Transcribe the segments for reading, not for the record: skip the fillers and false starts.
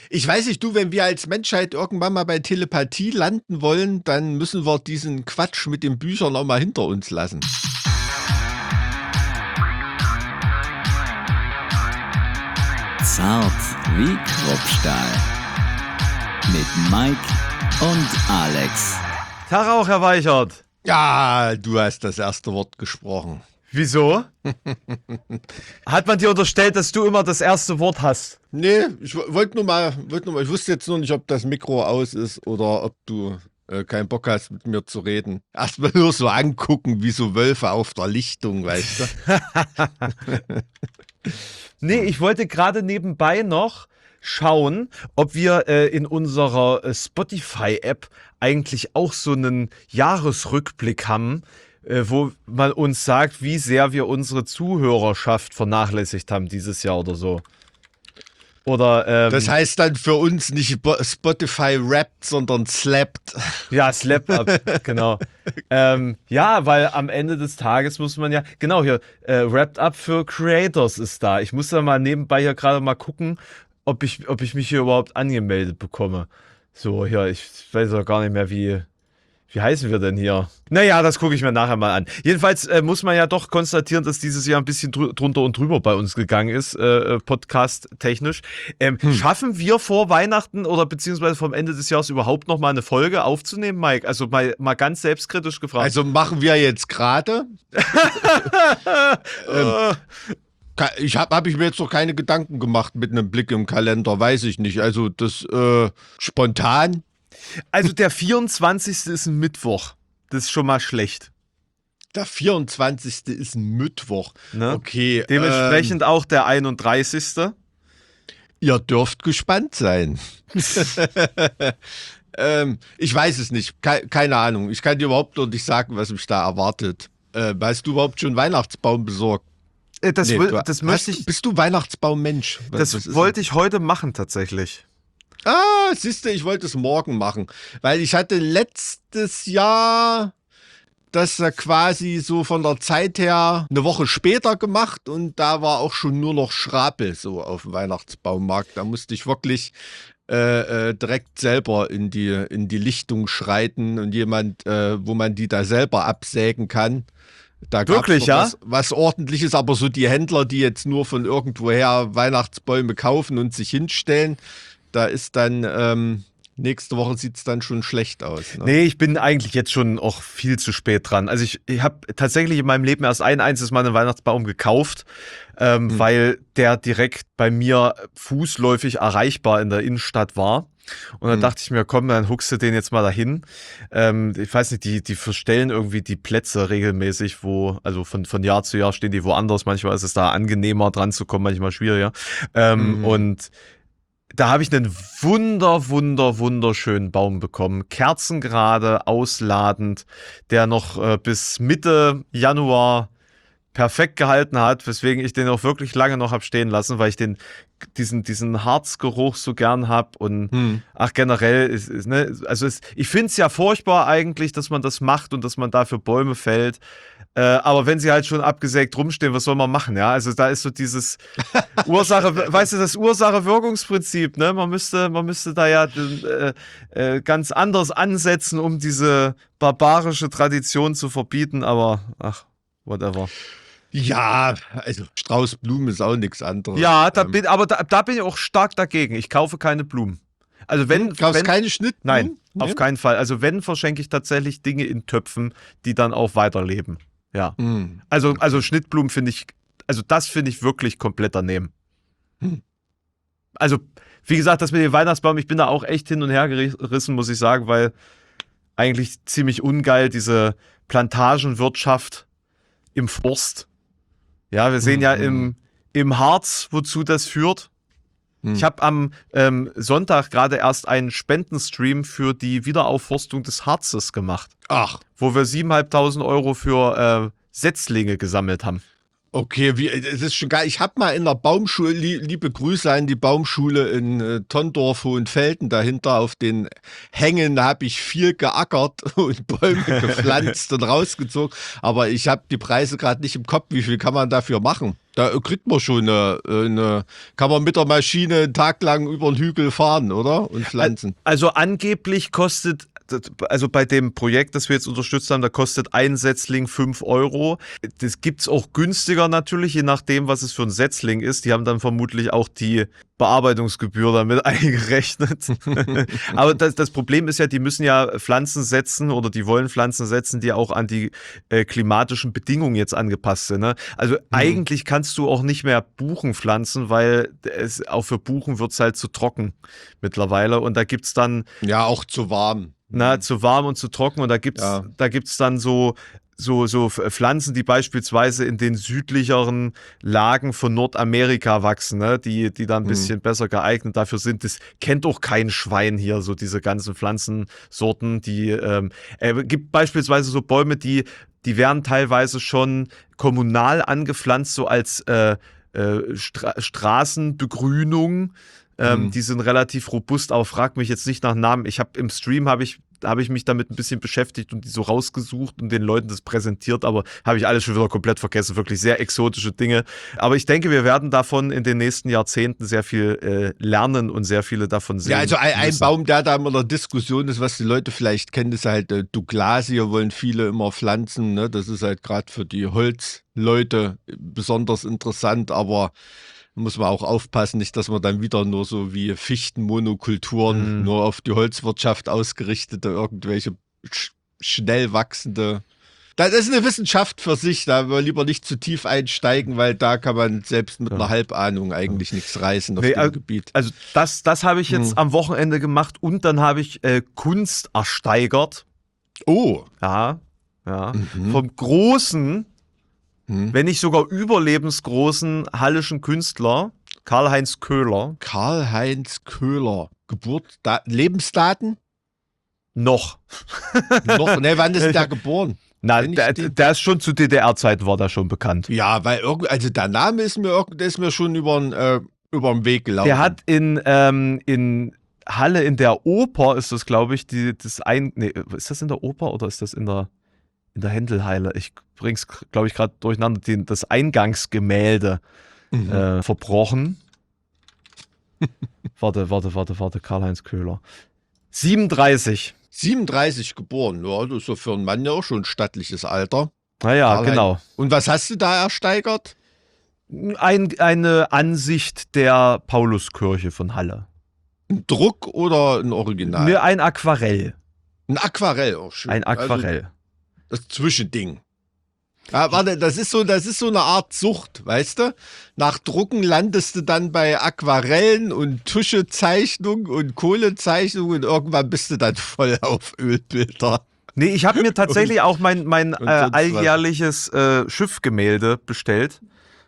Ich weiß nicht, du, wenn wir als Menschheit irgendwann mal bei Telepathie landen wollen, dann müssen wir diesen Quatsch mit den Büchern auch mal hinter uns lassen. Zart wie Kruppstahl. Mit Mike und Alex. Tag auch, Herr Weichert. Ja, du hast das erste Wort gesprochen. Wieso? Hat man dir unterstellt, dass du immer das erste Wort hast? Nee, ich wollte nur mal, ich wusste jetzt nur nicht, ob das Mikro aus ist oder ob du keinen Bock hast, mit mir zu reden. Erstmal nur so angucken, wie so Wölfe auf der Lichtung, weißt du? Nee, ich wollte gerade nebenbei noch schauen, ob wir in unserer Spotify-App eigentlich auch so einen Jahresrückblick haben, wo man uns sagt, wie sehr wir unsere Zuhörerschaft vernachlässigt haben dieses Jahr oder so. Oder, das heißt dann für uns nicht Spotify rappt, sondern slappt. Ja, Slap Up, genau. Ja, weil am Ende des Tages muss man ja, genau hier, Wrapped Up für Creators ist da. Ich muss da mal nebenbei hier gerade mal gucken, ob ich mich hier überhaupt angemeldet bekomme. So, hier, ich weiß auch gar nicht mehr, wie heißen wir denn hier? Naja, das gucke ich mir nachher mal an. Jedenfalls muss man ja doch konstatieren, dass dieses Jahr ein bisschen drunter und drüber bei uns gegangen ist, podcast-technisch. Schaffen wir vor Weihnachten oder beziehungsweise vom Ende des Jahres überhaupt noch mal eine Folge aufzunehmen, Mike? Also mal ganz selbstkritisch gefragt. Also machen wir jetzt gerade. Hab ich mir jetzt noch keine Gedanken gemacht mit einem Blick im Kalender, weiß ich nicht. Also das spontan. Also der 24. ist ein Mittwoch. Das ist schon mal schlecht. Der 24. ist ein Mittwoch. Ne? Okay. Dementsprechend auch der 31. Ihr dürft gespannt sein. Ich weiß es nicht. Keine Ahnung. Ich kann dir überhaupt noch nicht sagen, was mich da erwartet. Hast du überhaupt schon Weihnachtsbaum besorgt? Bist du Weihnachtsbaummensch? Das wollte ich heute machen tatsächlich. Ah, siehste, ich wollte es morgen machen. Weil ich hatte letztes Jahr das quasi so von der Zeit her eine Woche später gemacht und da war auch schon nur noch Schrapel so auf dem Weihnachtsbaummarkt. Da musste ich wirklich direkt selber in die Lichtung schreiten und jemand, wo man die da selber absägen kann. Da gab's wirklich, ja? Was Ordentliches, aber so die Händler, die jetzt nur von irgendwoher Weihnachtsbäume kaufen und sich hinstellen, da ist dann, nächste Woche sieht es dann schon schlecht aus. Ne? Nee, ich bin eigentlich jetzt schon auch viel zu spät dran. Also ich habe tatsächlich in meinem Leben erst ein einziges Mal einen Weihnachtsbaum gekauft, weil der direkt bei mir fußläufig erreichbar in der Innenstadt war. Und dann dachte ich mir, komm, dann huckst du den jetzt mal dahin. Ich weiß nicht, die verstellen irgendwie die Plätze regelmäßig, also von Jahr zu Jahr stehen die woanders. Manchmal ist es da angenehmer dran zu kommen, manchmal schwieriger. Und da habe ich einen wunderschönen Baum bekommen. Kerzengerade, ausladend, der noch bis Mitte Januar perfekt gehalten hat, weswegen ich den auch wirklich lange noch habe stehen lassen, weil ich diesen Harzgeruch so gern habe und generell ich finde es ja furchtbar eigentlich, dass man das macht und dass man dafür Bäume fällt, aber wenn sie halt schon abgesägt rumstehen, was soll man machen, ja? Also da ist so dieses das Ursache-Wirkungsprinzip, ne? Man müsste da ja ganz anders ansetzen, um diese barbarische Tradition zu verbieten, aber whatever. Ja, also Straußblumen ist auch nichts anderes. Ja, da bin ich auch stark dagegen. Ich kaufe keine Blumen. Also kaufst keine Schnittblumen? Nein, auf keinen Fall. Also wenn, verschenke ich tatsächlich Dinge in Töpfen, die dann auch weiterleben. Ja. Also Schnittblumen finde ich wirklich komplett daneben. Also, wie gesagt, das mit dem Weihnachtsbaum, ich bin da auch echt hin und her gerissen, muss ich sagen, weil eigentlich ziemlich ungeil diese Plantagenwirtschaft im Forst. Ja, wir sehen ja im Harz, wozu das führt. Ich habe am Sonntag gerade erst einen Spendenstream für die Wiederaufforstung des Harzes gemacht. Ach. Wo wir 7.500 Euro für Setzlinge gesammelt haben. Okay, es ist schon geil. Ich habe mal in der Baumschule, liebe Grüße an die Baumschule in Tondorf, Hohenfelden, dahinter auf den Hängen habe ich viel geackert und Bäume gepflanzt und rausgezogen. Aber ich habe die Preise gerade nicht im Kopf. Wie viel kann man dafür machen? Da kriegt man schon kann man mit der Maschine einen Tag lang über den Hügel fahren, oder? Und pflanzen. Also angeblich kostet, also bei dem Projekt, das wir jetzt unterstützt haben, da kostet ein Setzling 5 Euro. Das gibt's auch günstiger natürlich, je nachdem, was es für ein Setzling ist. Die haben dann vermutlich auch die Bearbeitungsgebühr damit eingerechnet. Aber das Problem ist ja, die müssen ja Pflanzen setzen oder die wollen Pflanzen setzen, die auch an die klimatischen Bedingungen jetzt angepasst sind. Ne? Also eigentlich kannst du auch nicht mehr Buchen pflanzen, weil auch für Buchen wird's halt zu trocken mittlerweile. Und da gibt's dann... Ja, auch zu warm. Zu warm und zu trocken. Und da gibt's dann so Pflanzen, die beispielsweise in den südlicheren Lagen von Nordamerika wachsen, ne? die da ein bisschen besser geeignet dafür sind. Das kennt auch kein Schwein hier, so diese ganzen Pflanzensorten. Gibt beispielsweise so Bäume, die werden teilweise schon kommunal angepflanzt, so als Straßenbegrünung. Die sind relativ robust, aber frag mich jetzt nicht nach Namen. Im Stream habe ich mich damit ein bisschen beschäftigt und die so rausgesucht und den Leuten das präsentiert, aber habe ich alles schon wieder komplett vergessen. Wirklich sehr exotische Dinge. Aber ich denke, wir werden davon in den nächsten Jahrzehnten sehr viel lernen und sehr viele davon sehen. Ja, also ein Baum, der da immer in der Diskussion ist, was die Leute vielleicht kennen, ist halt Douglasie, wollen viele immer pflanzen. Ne? Das ist halt gerade für die Holzleute besonders interessant, aber muss man auch aufpassen, nicht, dass man dann wieder nur so wie Fichtenmonokulturen nur auf die Holzwirtschaft ausgerichtete, irgendwelche schnell wachsende. Das ist eine Wissenschaft für sich, da wollen wir lieber nicht zu tief einsteigen, weil da kann man selbst mit einer Halbahnung eigentlich nichts reißen auf dem Gebiet. Also das habe ich jetzt am Wochenende gemacht und dann habe ich Kunst ersteigert. Oh. Ja. Vom großen, wenn nicht sogar überlebensgroßen hallischen Künstler, Karl-Heinz Köhler. Karl-Heinz Köhler. Lebensdaten? Noch. Ne, wann ist der geboren? Na, der ist schon zu DDR-Zeiten war der schon bekannt. Ja, weil also der Name ist mir schon über den Weg gelaufen. Der hat in Halle in der Oper ist das, glaube ich, ist das in der Oper oder ist das in der Händelheile? Ich bring's, glaube ich, gerade durcheinander, das Eingangsgemälde verbrochen. Warte, Karl-Heinz Köhler. 37. 37 geboren, ja, das ist ja für einen Mann ja auch schon ein stattliches Alter. Naja, genau. Und was hast du da ersteigert? Eine Ansicht der Pauluskirche von Halle. Ein Druck oder ein Original? Ne, ein Aquarell. Ein Aquarell, auch schön. Ein Aquarell. Also das Zwischending. Ja, warte, das ist so eine Art Sucht, weißt du? Nach Drucken landest du dann bei Aquarellen und Tuschezeichnung und Kohlezeichnung und irgendwann bist du dann voll auf Ölbilder. Nee, ich habe mir tatsächlich auch mein alljährliches Schiffgemälde bestellt.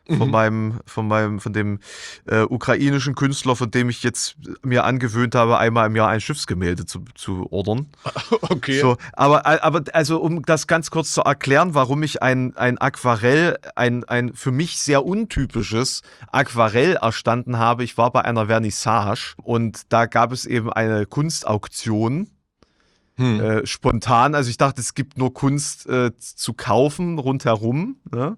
Von dem ukrainischen Künstler, von dem ich jetzt mir angewöhnt habe, einmal im Jahr ein Schiffsgemälde zu ordern. Okay. So, aber also um das ganz kurz zu erklären, warum ich ein Aquarell, ein für mich sehr untypisches Aquarell erstanden habe. Ich war bei einer Vernissage und da gab es eben eine Kunstauktion. Spontan, also ich dachte, es gibt nur Kunst zu kaufen rundherum. Ne?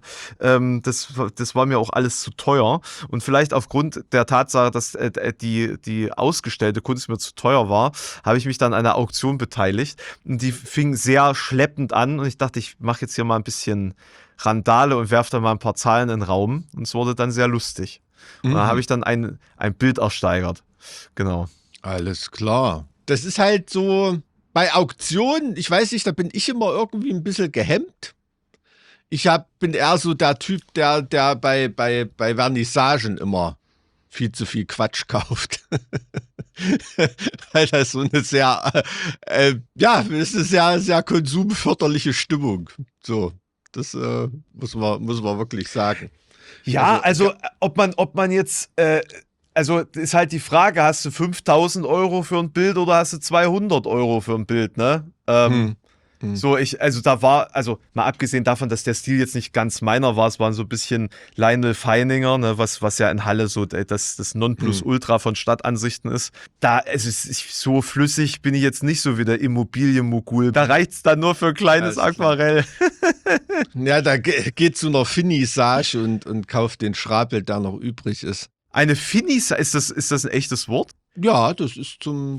Das war mir auch alles zu teuer. Und vielleicht aufgrund der Tatsache, dass die ausgestellte Kunst mir zu teuer war, habe ich mich dann an einer Auktion beteiligt. Und die fing sehr schleppend an. Und ich dachte, ich mache jetzt hier mal ein bisschen Randale und werfe da mal ein paar Zahlen in den Raum. Und es wurde dann sehr lustig. Und da habe ich dann ein Bild ersteigert. Genau. Alles klar. Das ist halt so... Bei Auktionen, ich weiß nicht, da bin ich immer irgendwie ein bisschen gehemmt. Bin eher so der Typ, der bei Vernissagen immer viel zu viel Quatsch kauft. Weil das so eine sehr, ist eine sehr, sehr konsumförderliche Stimmung. So, das muss man wirklich sagen. Ja, also ob man jetzt... Also ist halt die Frage, hast du 5.000 Euro für ein Bild oder hast du 200 Euro für ein Bild, ne? So, mal abgesehen davon, dass der Stil jetzt nicht ganz meiner war, es waren so ein bisschen Lionel Feininger, ne, was ja in Halle so das Nonplusultra von Stadtansichten ist. So flüssig bin ich jetzt nicht so wie der Immobilienmogul. Da reicht's dann nur für ein kleines Aquarell. Ja, da geht zu einer Finissage und kauft den Schrapel, der noch übrig ist. Eine Finissage, ist das ein echtes Wort? Ja, das ist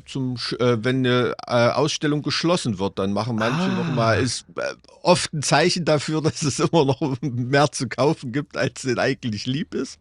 wenn eine Ausstellung geschlossen wird, dann machen manche nochmal, ist oft ein Zeichen dafür, dass es immer noch mehr zu kaufen gibt, als denen eigentlich lieb ist.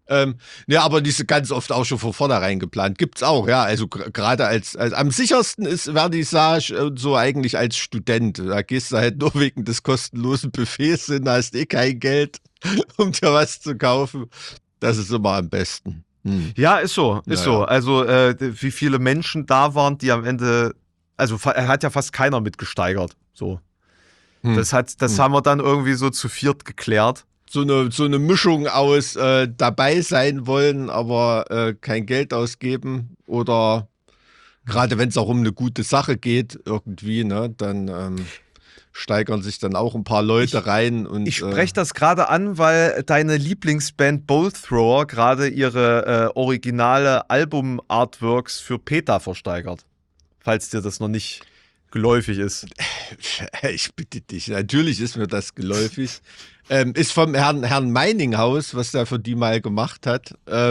Ja, aber die ist ganz oft auch schon von vornherein geplant. Gibt's auch, ja. Also gerade als am sichersten ist Vernissage so eigentlich als Student. Da gehst du halt nur wegen des kostenlosen Buffets hin, hast kein Geld, um dir was zu kaufen. Das ist immer am besten. Ja, ist so. Naja. Also, wie viele Menschen da waren, die am Ende, also hat ja fast keiner mitgesteigert. So. Das haben wir dann irgendwie so zu viert geklärt. So eine Mischung aus dabei sein wollen, aber kein Geld ausgeben oder gerade wenn es auch um eine gute Sache geht irgendwie, ne, dann steigern sich dann auch ein paar Leute rein. Und ich spreche das gerade an, weil deine Lieblingsband Bolt Thrower gerade ihre originale Album-Artworks für PETA versteigert. Falls dir das noch nicht geläufig ist. Ich bitte dich, natürlich ist mir das geläufig. Ist vom Herrn Meininghaus, was der für die mal gemacht hat.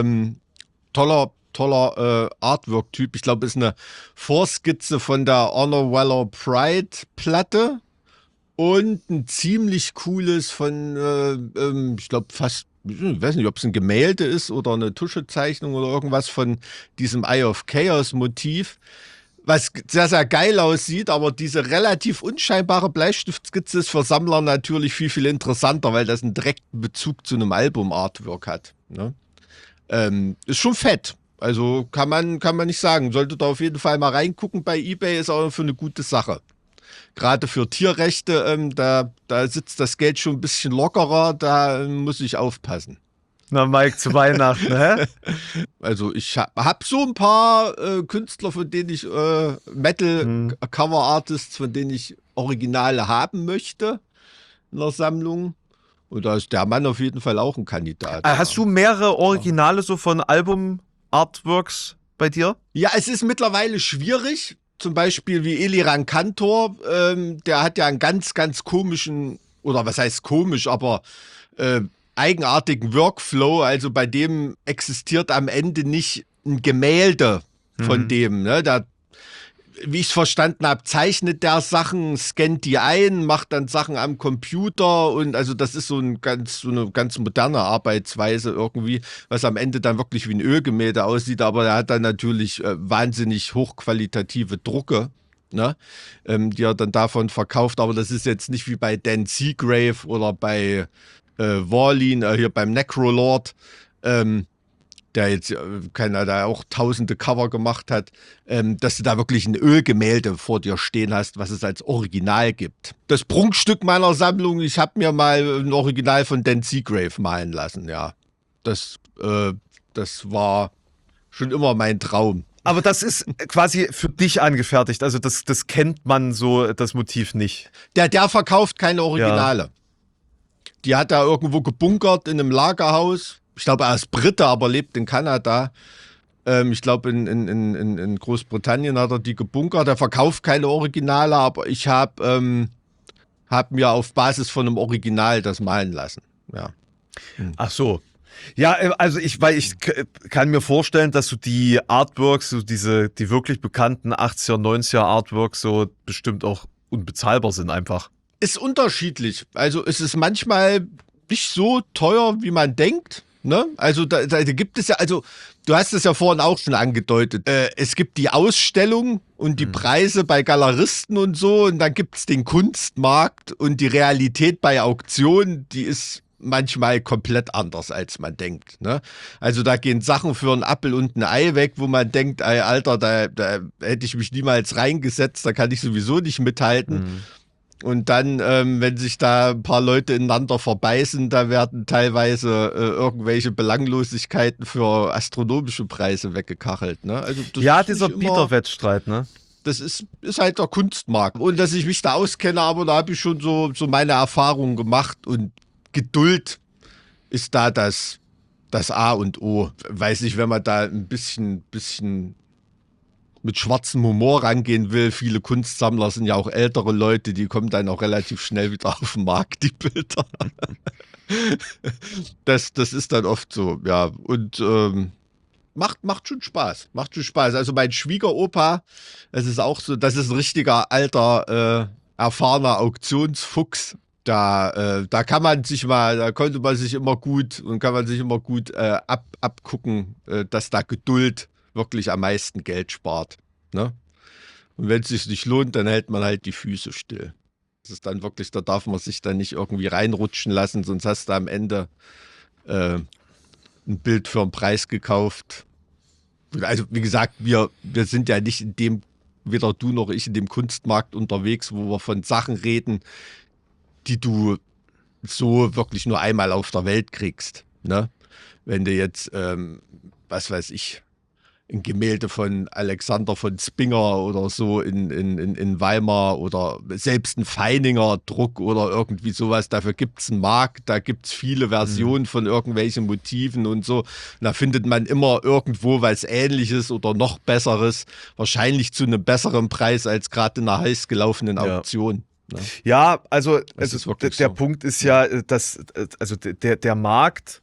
Toller Artwork-Typ. Ich glaube, ist eine Vorskizze von der Honor Weller Pride Platte und ein ziemlich cooles von, ich glaube fast, ich weiß nicht, ob es ein Gemälde ist oder eine Tuschezeichnung oder irgendwas von diesem Eye of Chaos Motiv. Was sehr, sehr geil aussieht, aber diese relativ unscheinbare Bleistiftskizze ist für Sammler natürlich viel, viel interessanter, weil das einen direkten Bezug zu einem Album-Artwork hat. Ne? Ist schon fett. Also kann man nicht sagen. Solltet ihr auf jeden Fall mal reingucken bei eBay, ist auch für eine gute Sache. Gerade für Tierrechte, da sitzt das Geld schon ein bisschen lockerer, da muss ich aufpassen. Na, Mike, zu Weihnachten, hä? Also ich hab so ein paar Künstler, von denen ich Metal-Cover-Artists, von denen ich Originale haben möchte in der Sammlung. Und da ist der Mann auf jeden Fall auch ein Kandidat. Hast du mehrere Originale so von Album-Artworks bei dir? Ja, es ist mittlerweile schwierig. Zum Beispiel wie Eliran Kantor, der hat ja einen ganz, ganz komischen, oder was heißt komisch, aber eigenartigen Workflow, also bei dem existiert am Ende nicht ein Gemälde von dem, ne? Da, wie ich es verstanden habe, zeichnet der Sachen, scannt die ein, macht dann Sachen am Computer und also das ist so eine ganz moderne Arbeitsweise irgendwie, was am Ende dann wirklich wie ein Ölgemälde aussieht, aber er hat dann natürlich wahnsinnig hochqualitative Drucke, ne? Die er dann davon verkauft, aber das ist jetzt nicht wie bei Dan Seagrave oder bei Warlin, hier beim Necrolord, der jetzt der auch tausende Cover gemacht hat, dass du da wirklich ein Ölgemälde vor dir stehen hast, was es als Original gibt. Das Prunkstück meiner Sammlung, ich habe mir mal ein Original von Dan Seagrave malen lassen, ja. Das war schon immer mein Traum. Aber das ist quasi für dich angefertigt, also das kennt man so, das Motiv nicht. Der verkauft keine Originale. Ja. Die hat er irgendwo gebunkert in einem Lagerhaus. Ich glaube, er ist Brite, aber lebt in Kanada. Ich glaube, in Großbritannien hat er die gebunkert. Er verkauft keine Originale, aber ich habe mir auf Basis von einem Original das malen lassen. Ja. Ach so. Ja, also ich kann mir vorstellen, dass so die Artworks, so die wirklich bekannten 80er, 90er Artworks so bestimmt auch unbezahlbar sind einfach. Ist unterschiedlich. Also es ist manchmal nicht so teuer, wie man denkt. Ne? Also da gibt es ja, also du hast es ja vorhin auch schon angedeutet, es gibt die Ausstellung und die Preise bei Galeristen und so und dann gibt es den Kunstmarkt und die Realität bei Auktionen, die ist manchmal komplett anders, als man denkt. Ne? Also da gehen Sachen für einen Appel und ein Ei weg, wo man denkt, ey, Alter, da hätte ich mich niemals reingesetzt, da kann ich sowieso nicht mithalten. Und dann, wenn sich da ein paar Leute ineinander verbeißen, da werden teilweise irgendwelche Belanglosigkeiten für astronomische Preise weggekachelt. Ne? Also das ja, ist dieser Bieterwettstreit, ne? Das ist halt der Kunstmarkt. Und dass ich mich da auskenne, aber da habe ich schon so meine Erfahrungen gemacht. Und Geduld ist da das A und O. Weiß nicht, wenn man da ein bisschen mit schwarzem Humor rangehen will. Viele Kunstsammler sind ja auch ältere Leute, die kommen dann auch relativ schnell wieder auf den Markt, die Bilder. Das ist dann oft so, ja. Und macht schon Spaß. Macht schon Spaß. Also mein Schwiegeropa, das ist auch so, das ist ein richtiger alter, erfahrener Auktionsfuchs. Da kann man sich mal, da konnte man sich immer gut und kann man sich immer gut abgucken, dass da Geduld wirklich am meisten Geld spart. Ne? Und wenn es sich nicht lohnt, dann hält man halt die Füße still. Das ist dann wirklich, da darf man sich dann nicht irgendwie reinrutschen lassen, sonst hast du am Ende ein Bild für einen Preis gekauft. Also wie gesagt, wir sind ja nicht in dem, weder du noch ich, in dem Kunstmarkt unterwegs, wo wir von Sachen reden, die du so wirklich nur einmal auf der Welt kriegst. Ne? Wenn du jetzt, was weiß ich, ein Gemälde von Alexander von Spinger oder so in Weimar oder selbst ein Feininger Druck oder irgendwie sowas, dafür gibt es einen Markt, da gibt es viele Versionen von irgendwelchen Motiven und so. Und da findet man immer irgendwo was Ähnliches oder noch Besseres, wahrscheinlich zu einem besseren Preis als gerade in einer heiß gelaufenen Auktion. Ne? Ja, also der so. Punkt ist dass der Markt,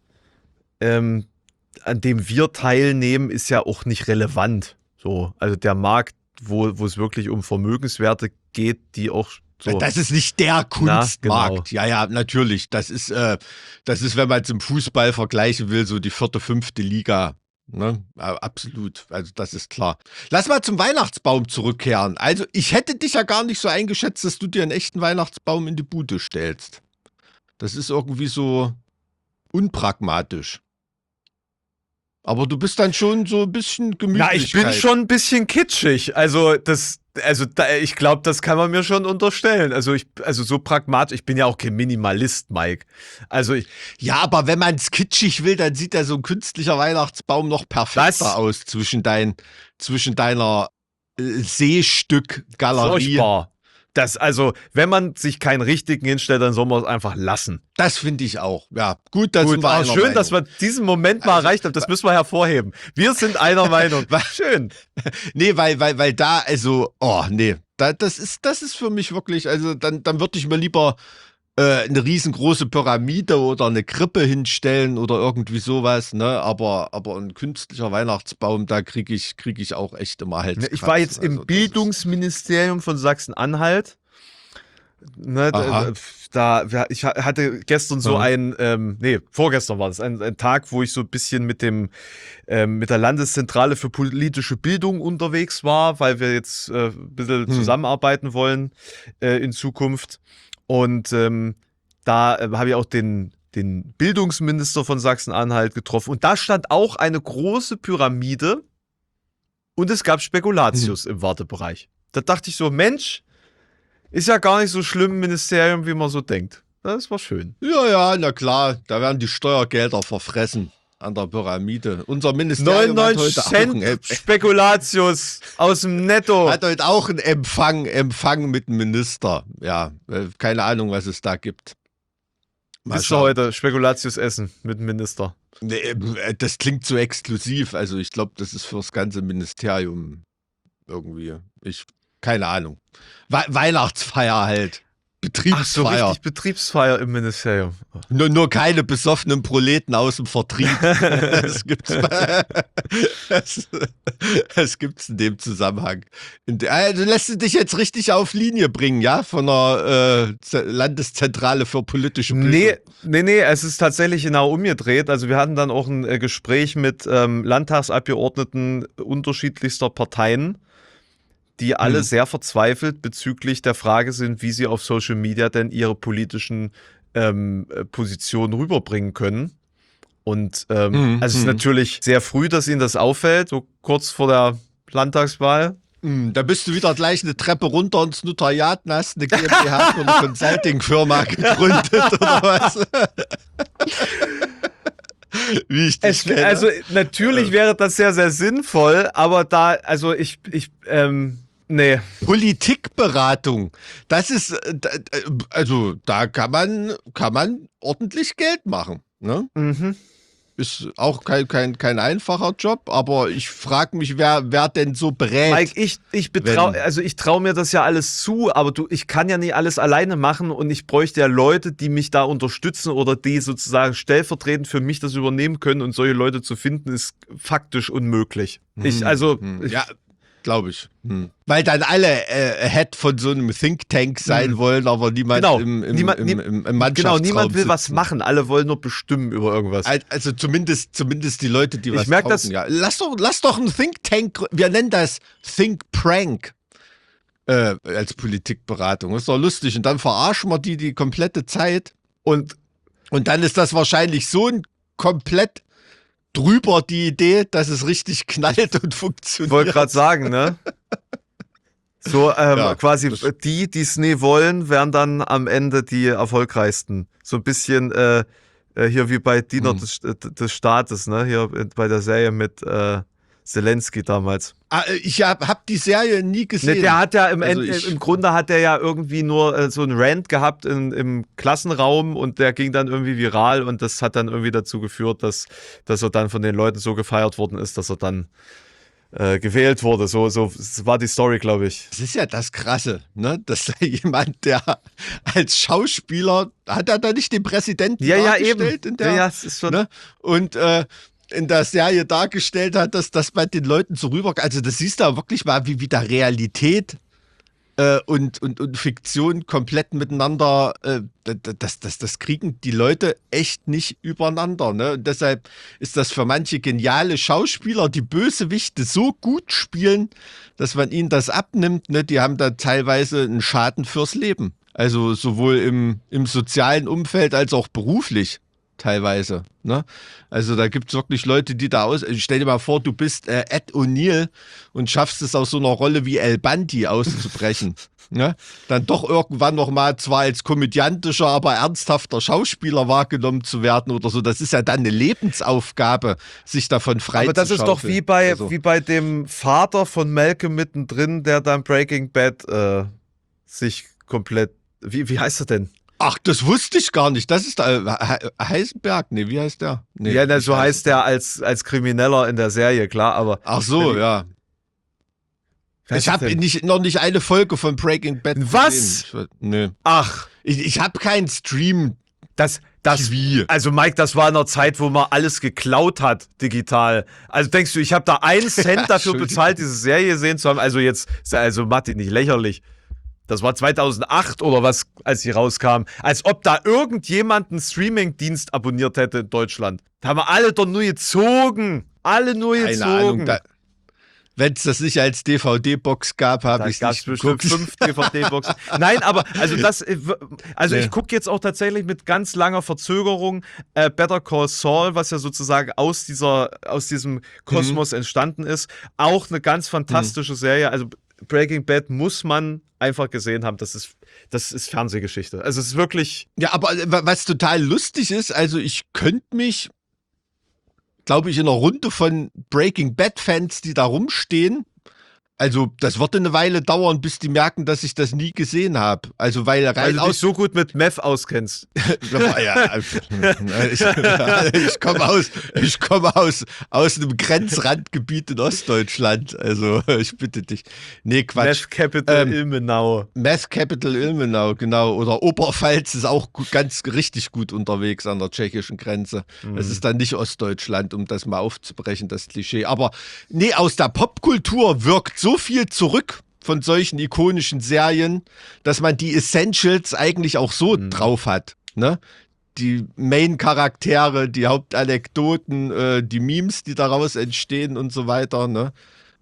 an dem wir teilnehmen, ist ja auch nicht relevant. So, also der Markt, wo es wirklich um Vermögenswerte geht, die auch so. Das ist nicht der Kunstmarkt. Genau. Ja, natürlich. Das ist, wenn man es im Fußball vergleichen will, so die 4., 5. Liga. Ne? Absolut. Also das ist klar. Lass mal zum Weihnachtsbaum zurückkehren. Also ich hätte dich ja gar nicht so eingeschätzt, dass du dir einen echten Weihnachtsbaum in die Bude stellst. Das ist irgendwie so unpragmatisch. Aber du bist dann schon so ein bisschen Gemütlichkeit. Na, ich bin schon ein bisschen kitschig. Ich glaube, das kann man mir schon unterstellen. Also so pragmatisch. Ich bin ja auch kein Minimalist, Mike. Ja, aber wenn man es kitschig will, dann sieht ja so ein künstlicher Weihnachtsbaum noch perfekter aus zwischen deiner Seestück-Galerie. Furchtbar. Wenn man sich keinen richtigen hinstellt, dann soll man es einfach lassen. Das finde ich auch. Ja, gut, dass wir schön, Meinung. Dass wir diesen Moment mal erreicht haben. Das müssen wir hervorheben. Wir sind einer Meinung. Schön. Nee, weil da, also, das ist für mich wirklich, also dann würde ich mir lieber eine riesengroße Pyramide oder eine Krippe hinstellen oder irgendwie sowas, ne? Aber ein künstlicher Weihnachtsbaum, da krieg ich auch echt immer halt. Ich war jetzt im Bildungsministerium von Sachsen-Anhalt. Ne, ich hatte gestern so vorgestern war das, ein Tag, wo ich so ein bisschen mit der Landeszentrale für politische Bildung unterwegs war, weil wir jetzt ein bisschen zusammenarbeiten wollen in Zukunft. Und da habe ich auch den Bildungsminister von Sachsen-Anhalt getroffen. Und da stand auch eine große Pyramide und es gab Spekulatius im Wartebereich. Da dachte ich so, Mensch, ist ja gar nicht so schlimm im Ministerium, wie man so denkt. Das war schön. Ja, na klar, da werden die Steuergelder verfressen an der Pyramide. Unser Ministerium 99 hat heute Cent auch Spekulatius aus dem Netto. Hat heute auch einen Empfang mit dem Minister. Ja, keine Ahnung, was es da gibt. Bist du heute Spekulatius essen mit dem Minister? Nee, das klingt so exklusiv. Also ich glaube, das ist fürs ganze Ministerium irgendwie. Keine Ahnung. Weihnachtsfeier halt. Betriebsfeier. Ach so, richtig Betriebsfeier im Ministerium. Nur keine besoffenen Proleten aus dem Vertrieb. Das gibt's in dem Zusammenhang. Also lässt du dich jetzt richtig auf Linie bringen, ja? Von der Landeszentrale für politische Bildung. Nee, es ist tatsächlich genau umgedreht. Also wir hatten dann auch ein Gespräch mit Landtagsabgeordneten unterschiedlichster Parteien, die alle sehr verzweifelt bezüglich der Frage sind, wie sie auf Social Media denn ihre politischen Positionen rüberbringen können. Und es ist natürlich sehr früh, dass ihnen das auffällt, so kurz vor der Landtagswahl. Da bist du wieder gleich eine Treppe runter ins Notariat und hast eine GmbH oder eine Consulting-Firma gegründet oder was? Wie ich dich kenne. Also natürlich wäre das sehr, sehr sinnvoll, aber nee. Politikberatung, das ist, also da kann man ordentlich Geld machen, ne? Mhm. ist auch kein einfacher Job, aber ich frage mich, wer denn so berät. Mike, ich traue mir das ja alles zu, aber ich kann ja nicht alles alleine machen und ich bräuchte ja Leute, die mich da unterstützen oder die sozusagen stellvertretend für mich das übernehmen können, und solche Leute zu finden, ist faktisch unmöglich. Ja, glaube ich. Weil dann alle Head von so einem Think Tank sein wollen, aber niemand im Mannschaftsraum Genau, niemand will sitzen. was machen, alle wollen nur bestimmen über irgendwas. Also zumindest die Leute, die was merk taugen. das- Ja. Lass doch ein Think Tank, wir nennen das Think Prank als Politikberatung. Ist doch lustig. Und dann verarschen wir die komplette Zeit. Und Und dann ist das wahrscheinlich so ein komplett drüber die Idee, dass es richtig knallt und funktioniert. ich wollte gerade sagen, ne? So Ja, quasi die es nie wollen, werden dann am Ende die erfolgreichsten. So ein bisschen hier wie bei Diener des Staates, ne? Hier bei der Serie mit Zelensky damals. Ich hab die Serie nie gesehen. Ne, der hat ja im Grunde hat der ja irgendwie nur so einen Rant gehabt im Klassenraum, und der ging dann irgendwie viral, und das hat dann irgendwie dazu geführt, dass er dann von den Leuten so gefeiert worden ist, dass er dann gewählt wurde. So war die Story, glaube ich. Das ist ja das Krasse, ne? Dass da jemand, der als Schauspieler, hat er da nicht den Präsidenten dargestellt? Eben. In der, ja, es ist schon. ne? Und in der Serie dargestellt hat, dass das bei den Leuten so rüber... Also das siehst du wirklich mal, wie da Realität und Fiktion komplett miteinander... Das kriegen die Leute echt nicht übereinander. Ne? Und deshalb ist das für manche geniale Schauspieler, die Bösewichte so gut spielen, dass man ihnen das abnimmt. Ne? Die haben da teilweise einen Schaden fürs Leben. Also sowohl im sozialen Umfeld als auch beruflich. Teilweise. Ne? Also da gibt es wirklich Leute, die da stell dir mal vor, du bist Ed O'Neill und schaffst es aus so einer Rolle wie El Bandi auszubrechen. Ne? Dann doch irgendwann noch mal zwar als komödiantischer, aber ernsthafter Schauspieler wahrgenommen zu werden oder so. Das ist ja dann eine Lebensaufgabe, sich davon frei Aber das zu ist doch schaufeln. wie bei dem Vater von Malcolm mittendrin, der dann Breaking Bad sich komplett. Wie heißt er denn? Ach, das wusste ich gar nicht. Das ist Heisenberg. Nee, wie heißt der? Nee, Ja, nicht so heißt der als Krimineller in der Serie, klar, aber. Ach so, ja. Ich habe noch nicht eine Folge von Breaking Bad Was? gesehen. Nee. Ach, Ich habe keinen Stream. das. TV. Also Mike, das war in einer Zeit, wo man alles geklaut hat, digital. Also denkst du, ich habe da 1 Cent dafür bezahlt, diese Serie gesehen zu haben? Also Matti, nicht lächerlich. Das war 2008 oder was, als sie rauskam. Als ob da irgendjemand einen Streaming-Dienst abonniert hätte in Deutschland. Da haben wir alle doch nur gezogen. Alle nur gezogen. Keine Ahnung. Wenn es das nicht als DVD-Box gab, habe ich es nicht bestimmt geguckt. 5 DVD-Boxen. Nein, aber Nee. ich gucke jetzt auch tatsächlich mit ganz langer Verzögerung Better Call Saul, was ja sozusagen aus diesem Kosmos entstanden ist. Auch eine ganz fantastische Serie. Also Breaking Bad muss man einfach gesehen haben. Das ist Fernsehgeschichte. Also es ist wirklich. Ja, aber was total lustig ist, also ich könnte mich, glaube ich, in einer Runde von Breaking Bad-Fans, die da rumstehen, also das wird eine Weile dauern, bis die merken, dass ich das nie gesehen habe. Also weil du dich so gut mit Meth auskennst. Ja, ich komme aus einem Grenzrandgebiet in Ostdeutschland. Also ich bitte dich. Nee, Quatsch. Meth Capital Ilmenau. Meth Capital Ilmenau, genau. Oder Oberpfalz ist auch ganz richtig gut unterwegs an der tschechischen Grenze. Es ist dann nicht Ostdeutschland, um das mal aufzubrechen, das Klischee. Aber nee, aus der Popkultur wirkt so viel zurück von solchen ikonischen Serien, dass man die Essentials eigentlich auch so drauf hat. Ne? Die Main-Charaktere, die Hauptanekdoten, die Memes, die daraus entstehen und so weiter. Ne?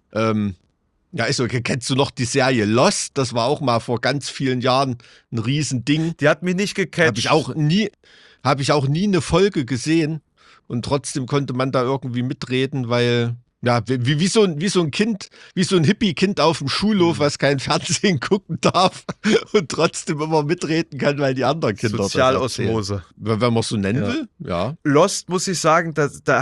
Ja, ist okay. Kennst du noch die Serie Lost? Das war auch mal vor ganz vielen Jahren ein Riesending. Die hat mich nicht gecatcht. Habe ich auch nie eine Folge gesehen. Und trotzdem konnte man da irgendwie mitreden, weil, ja, wie so ein Kind, wie so ein Hippie-Kind auf dem Schulhof, was kein Fernsehen gucken darf und trotzdem immer mitreden kann, weil die anderen Kinder Sozialosmose. das erzählen. Wenn man es so nennen will, ja. Lost, muss ich sagen,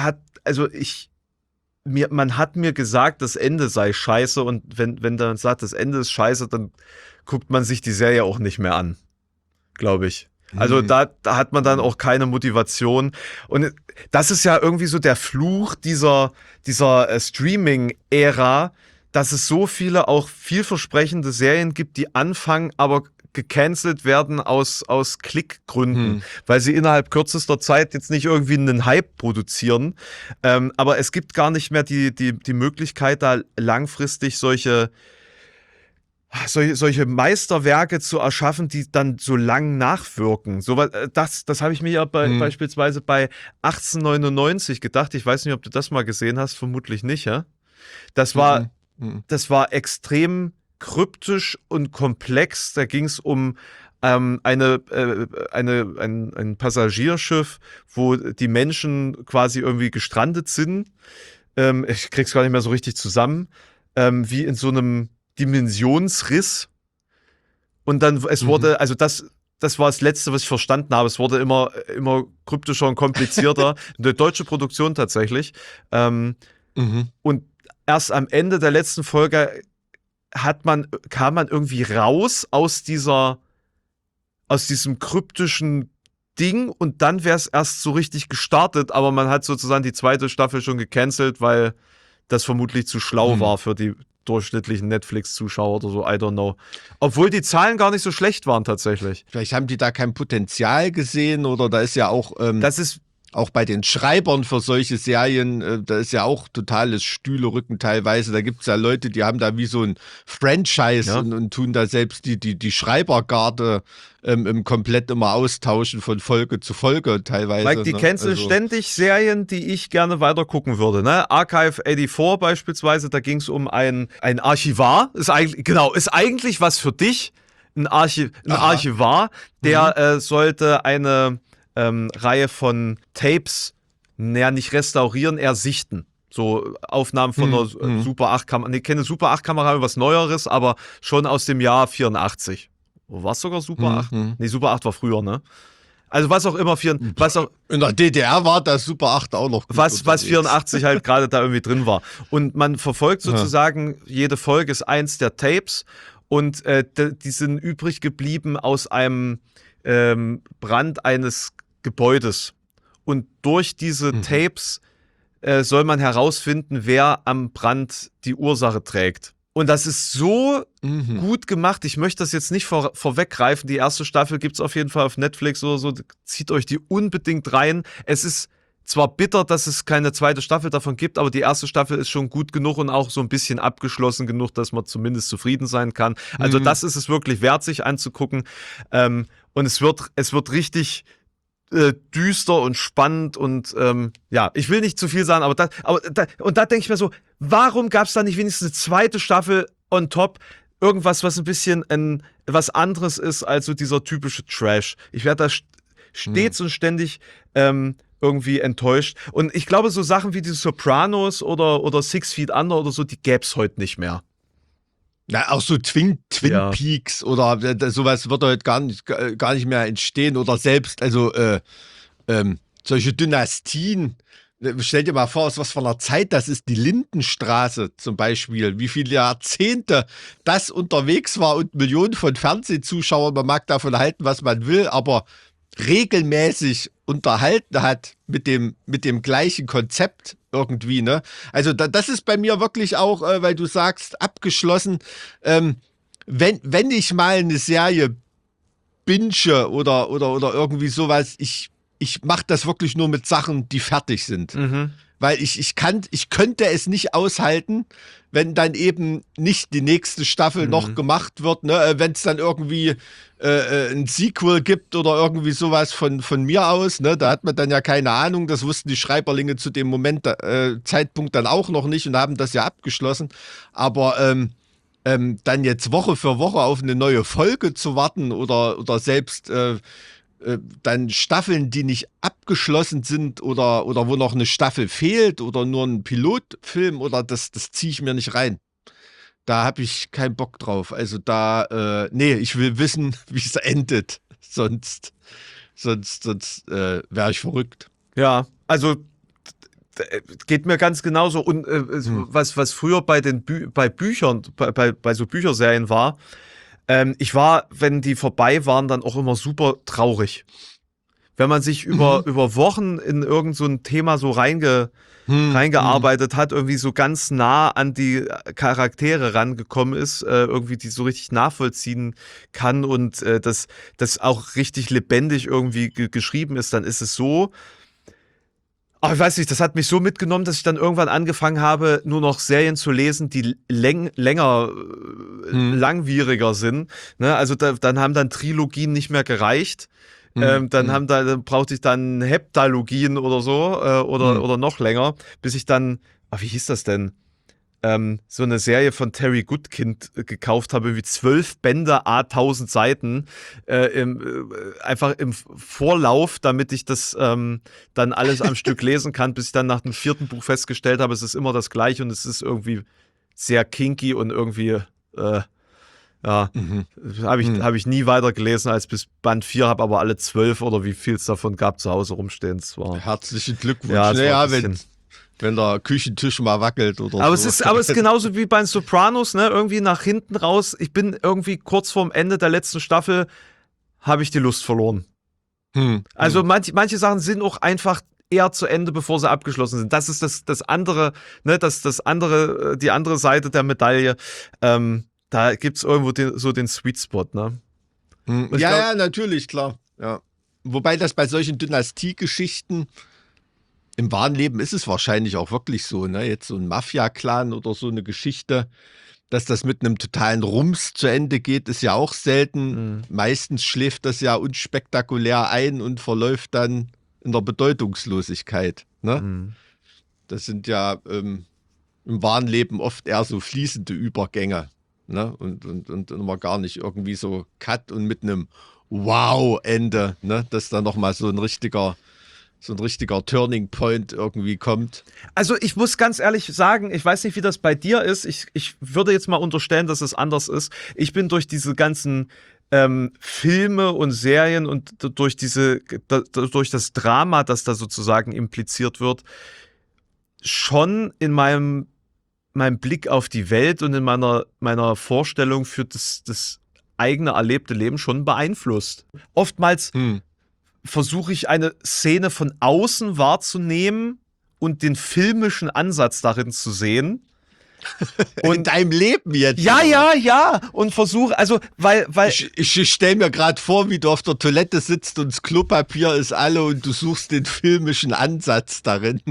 man hat mir gesagt, das Ende sei scheiße, und wenn man sagt, das Ende ist scheiße, dann guckt man sich die Serie auch nicht mehr an, glaube ich. Also da hat man dann auch keine Motivation. Und das ist ja irgendwie so der Fluch dieser Streaming-Ära, dass es so viele auch vielversprechende Serien gibt, die anfangen, aber gecancelt werden aus Klickgründen, weil sie innerhalb kürzester Zeit jetzt nicht irgendwie einen Hype produzieren. Aber es gibt gar nicht mehr die Möglichkeit, da langfristig solche Meisterwerke zu erschaffen, die dann so lang nachwirken. So, das habe ich mir ja beispielsweise bei 1899 gedacht. Ich weiß nicht, ob du das mal gesehen hast, vermutlich nicht, ja? Das war extrem kryptisch und komplex. Da ging es um ein Passagierschiff, wo die Menschen quasi irgendwie gestrandet sind. Ich krieg's gar nicht mehr so richtig zusammen. Wie in so einem Dimensionsriss. Und dann, es wurde, also das war das Letzte, was ich verstanden habe. Es wurde immer kryptischer und komplizierter. Eine deutsche Produktion tatsächlich. Und erst am Ende der letzten Folge kam man irgendwie raus aus diesem kryptischen Ding und dann wäre es erst so richtig gestartet, aber man hat sozusagen die zweite Staffel schon gecancelt, weil das vermutlich zu schlau war für die durchschnittlichen Netflix-Zuschauer oder so, I don't know. Obwohl die Zahlen gar nicht so schlecht waren tatsächlich. Vielleicht haben die da kein Potenzial gesehen oder da ist ja auch auch bei den Schreibern für solche Serien, da ist ja auch totales Stühlerücken teilweise. Da gibt es ja Leute, die haben da wie so ein Franchise und tun da selbst die Schreibergarde komplett immer austauschen von Folge zu Folge teilweise. Mike, die canceln ständig Serien, die ich gerne weiter gucken würde. Ne? Archive 84 beispielsweise, da ging es um ein Archivar. Ist eigentlich was für dich. Ein Archivar, der sollte eine Reihe von Tapes, nicht restaurieren, eher sichten. So Aufnahmen von einer Super 8-Kamera. Ich kenne Super 8-Kamera, was Neueres, aber schon aus dem Jahr 84. War es sogar Super 8? Nee, Super 8 war früher, ne? Also was auch immer, in der DDR war das Super 8 auch noch gut was 84 halt gerade da irgendwie drin war. Und man verfolgt sozusagen, jede Folge ist eins der Tapes und die sind übrig geblieben aus einem Brand eines Gebäudes. Und durch diese Tapes soll man herausfinden, wer am Brand die Ursache trägt. Und das ist so gut gemacht. Ich möchte das jetzt nicht vorweggreifen. Die erste Staffel gibt es auf jeden Fall auf Netflix oder so. Zieht euch die unbedingt rein. Es ist zwar bitter, dass es keine zweite Staffel davon gibt, aber die erste Staffel ist schon gut genug und auch so ein bisschen abgeschlossen genug, dass man zumindest zufrieden sein kann. Also das ist es wirklich wert, sich anzugucken. Und es wird richtig düster und spannend und ich will nicht zu viel sagen, und da denke ich mir so, warum gab es da nicht wenigstens eine zweite Staffel on top? Irgendwas, was ein bisschen was anderes ist als so dieser typische Trash. Ich werde da stets und ständig irgendwie enttäuscht. Und ich glaube, so Sachen wie die Sopranos oder 6 Feet Under oder so, die gäbe es heute nicht mehr. Ja, auch so Twin Peaks oder sowas wird heute gar nicht mehr entstehen oder selbst, also solche Dynastien. Stell dir mal vor, aus was für einer Zeit das ist, die Lindenstraße zum Beispiel, wie viele Jahrzehnte das unterwegs war und Millionen von Fernsehzuschauern, man mag davon halten, was man will, aber regelmäßig unterhalten hat mit dem gleichen Konzept irgendwie, ne? Also das ist bei mir wirklich auch, weil du sagst, abgeschlossen, wenn ich mal eine Serie binge oder irgendwie sowas, ich mache das wirklich nur mit Sachen, die fertig sind. Weil ich könnte es nicht aushalten, wenn dann eben nicht die nächste Staffel noch gemacht wird, ne? Wenn es dann irgendwie ein Sequel gibt oder irgendwie sowas von mir aus, ne? Da hat man dann ja keine Ahnung, das wussten die Schreiberlinge zu dem Zeitpunkt dann auch noch nicht und haben das ja abgeschlossen. Aber dann jetzt Woche für Woche auf eine neue Folge zu warten oder selbst dann Staffeln, die nicht abgeschlossen sind oder wo noch eine Staffel fehlt oder nur ein Pilotfilm oder das ziehe ich mir nicht rein. Da habe ich keinen Bock drauf. Also ich will wissen, wie es endet. Sonst wäre ich verrückt. Ja, also geht mir ganz genauso. Und was früher bei Büchern, bei so Bücherserien war, Ich war, wenn die vorbei waren, dann auch immer super traurig. Wenn man sich über Wochen in irgend so ein Thema so reingearbeitet hat, irgendwie so ganz nah an die Charaktere rangekommen ist, irgendwie die so richtig nachvollziehen kann und das auch richtig lebendig irgendwie geschrieben ist, dann ist es so. Aber ich weiß nicht, das hat mich so mitgenommen, dass ich dann irgendwann angefangen habe, nur noch Serien zu lesen, die langwieriger sind. Ne? Also dann haben dann Trilogien nicht mehr gereicht. Dann brauchte ich dann Heptalogien oder so oder noch länger, bis ich dann, wie hieß das denn? So eine Serie von Terry Goodkind gekauft habe, wie 12 Bände, 1000 Seiten, einfach im Vorlauf, damit ich das dann alles am Stück lesen kann, bis ich dann nach dem 4. Buch festgestellt habe, es ist immer das Gleiche und es ist irgendwie sehr kinky und irgendwie habe ich nie weiter gelesen als bis Band 4, habe aber alle 12 oder wie viel es davon gab zu Hause rumstehen. Herzlichen Glückwunsch. Ja, naja, wenn der Küchentisch mal wackelt oder aber so. Es ist genauso wie bei den Sopranos, ne? Irgendwie nach hinten raus. Ich bin irgendwie kurz vorm Ende der letzten Staffel, habe ich die Lust verloren. Also manche Sachen sind auch einfach eher zu Ende, bevor sie abgeschlossen sind. Das ist das andere, ne? Die andere Seite der Medaille. Da gibt es irgendwo den Sweet Spot, ne? Ja, natürlich, klar. Ja. Wobei das bei solchen Dynastiegeschichten im wahren Leben ist es wahrscheinlich auch wirklich so, ne? Jetzt so ein Mafia-Clan oder so eine Geschichte, dass das mit einem totalen Rums zu Ende geht, ist ja auch selten. Meistens schläft das ja unspektakulär ein und verläuft dann in der Bedeutungslosigkeit, ne? Das sind ja im wahren Leben oft eher so fließende Übergänge, ne? Und immer gar nicht irgendwie so Cut und mit einem Wow-Ende, ne? Dass da nochmal so ein richtiger Turning Point irgendwie kommt. Also ich muss ganz ehrlich sagen, ich weiß nicht, wie das bei dir ist. Ich würde jetzt mal unterstellen, dass es anders ist. Ich bin durch diese ganzen Filme und Serien und durch das Drama, das da sozusagen impliziert wird, schon in meinem Blick auf die Welt und in meiner Vorstellung für das eigene erlebte Leben schon beeinflusst. Oftmals versuche ich eine Szene von außen wahrzunehmen und den filmischen Ansatz darin zu sehen. Und in deinem Leben jetzt? Ja. Und versuche, also, weil ich stelle mir gerade vor, wie du auf der Toilette sitzt und das Klopapier ist alle und du suchst den filmischen Ansatz darin.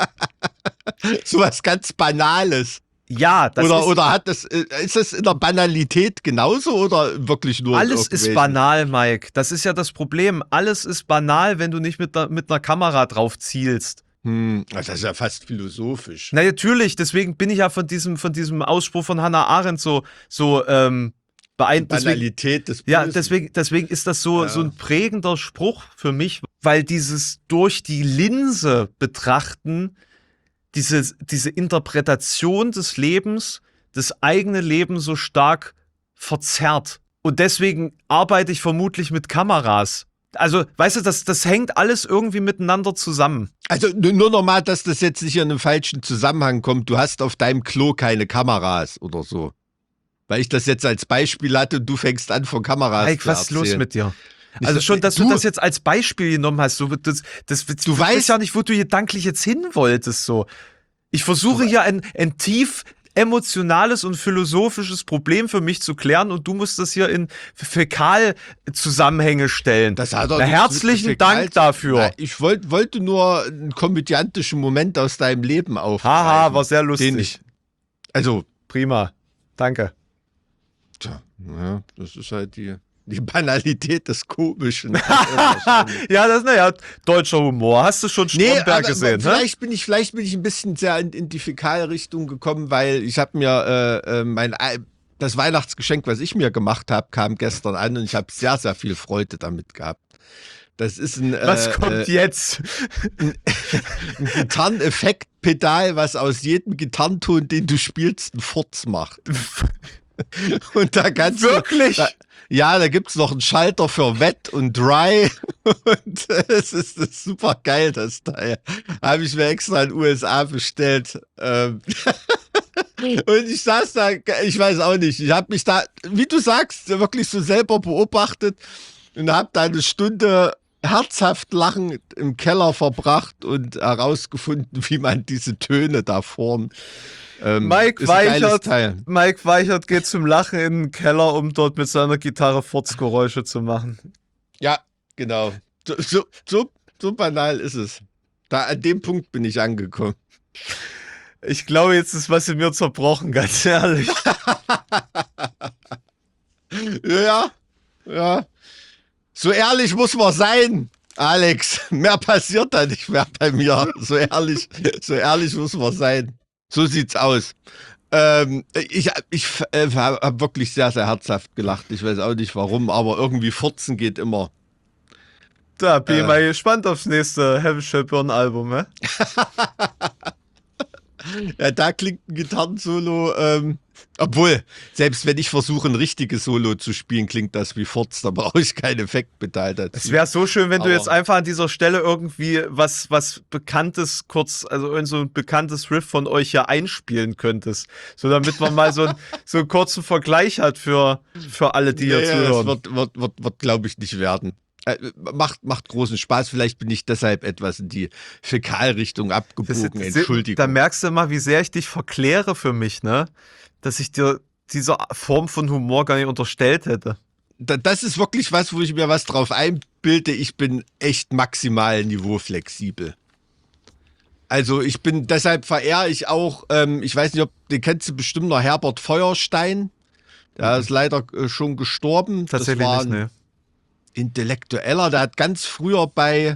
So was ganz Banales. Ja, oder ist das in der Banalität genauso oder wirklich nur? Alles ist banal, Mike. Das ist ja das Problem. Alles ist banal, wenn du nicht mit einer Kamera drauf zielst. Das ist ja fast philosophisch. Na natürlich, deswegen bin ich ja von diesem Ausspruch von Hannah Arendt so beeindruckt. Banalität des Bösen. Ja, deswegen ist das so ein prägender Spruch für mich, weil dieses durch die Linse betrachten, diese Interpretation des Lebens, das eigene Leben so stark verzerrt. Und deswegen arbeite ich vermutlich mit Kameras. Also, weißt du, das hängt alles irgendwie miteinander zusammen. Also nur nochmal, dass das jetzt nicht in einem falschen Zusammenhang kommt. Du hast auf deinem Klo keine Kameras oder so. Weil ich das jetzt als Beispiel hatte und du fängst an, von Kameras Mike, zu was ist erzählen. los mit dir? Also schon, dass du das jetzt als Beispiel genommen hast. Du weißt ja nicht, wo du gedanklich jetzt hin wolltest. So. Ich versuche hier ein tief emotionales und philosophisches Problem für mich zu klären und du musst das hier in Fäkalzusammenhänge stellen. Das hat doch herzlichen Dank dafür. Na, ich wollte nur einen komödiantischen Moment aus deinem Leben aufgreifen. Haha, war sehr lustig. Prima. Danke. Tja, ja, das ist halt die Banalität des Komischen. Ja, das ist deutscher Humor. Hast du schon Stromberg gesehen? Vielleicht bin ich ein bisschen sehr in die Fäkalrichtung gekommen, weil ich habe mir das Weihnachtsgeschenk, was ich mir gemacht habe, kam gestern an und ich habe sehr, sehr viel Freude damit gehabt. Das ist was kommt jetzt? Ein Gitarreneffektpedal, was aus jedem Gitarrenton, den du spielst, einen Furz macht. Und da kannst Wirklich? Da gibt's noch einen Schalter für Wet und Dry. Und das ist super geil, das Teil. Habe ich mir extra in den USA bestellt. Und ich saß da, ich weiß auch nicht, ich habe mich da, wie du sagst, wirklich so selber beobachtet und habe da eine Stunde herzhaft lachend im Keller verbracht und herausgefunden, wie man diese Töne da formt. Mike Weichert geht zum Lachen in den Keller, um dort mit seiner Gitarre Furzgeräusche zu machen. Ja, genau. So banal ist es. Da an dem Punkt bin ich angekommen. Ich glaube, jetzt ist was in mir zerbrochen, ganz ehrlich. Ja. So ehrlich muss man sein, Alex. Mehr passiert da nicht mehr bei mir. So ehrlich muss man sein. So sieht's aus. Ich habe wirklich sehr, sehr herzhaft gelacht. Ich weiß auch nicht warum, aber irgendwie Furzen geht immer. Da bin ich mal gespannt aufs nächste Heavy Shelburne Album, ne? Ja, da klingt ein Gitarrensolo, obwohl, selbst wenn ich versuche, ein richtiges Solo zu spielen, klingt das wie Furz, da brauche ich keinen Effektpedal dazu. Es wäre so schön, wenn du jetzt einfach an dieser Stelle irgendwie was Bekanntes also irgend so ein bekanntes Riff von euch hier einspielen könntest, so damit man mal so einen kurzen Vergleich hat für alle, die hier zuhören. Das wird glaube ich, nicht werden. Macht großen Spaß, vielleicht bin ich deshalb etwas in die Fäkalrichtung abgebogen, Entschuldigung. Da merkst du mal, wie sehr ich dich verkläre für mich, ne? Dass ich dir diese Form von Humor gar nicht unterstellt hätte. Das ist wirklich was, wo ich mir was drauf einbilde. Ich bin echt maximal niveauflexibel. Also deshalb verehre ich auch, ich weiß nicht, den kennst du bestimmt noch, Herbert Feuerstein. Der ist leider schon gestorben. Tatsächlich das war nicht, ne? Intellektueller, der hat ganz früher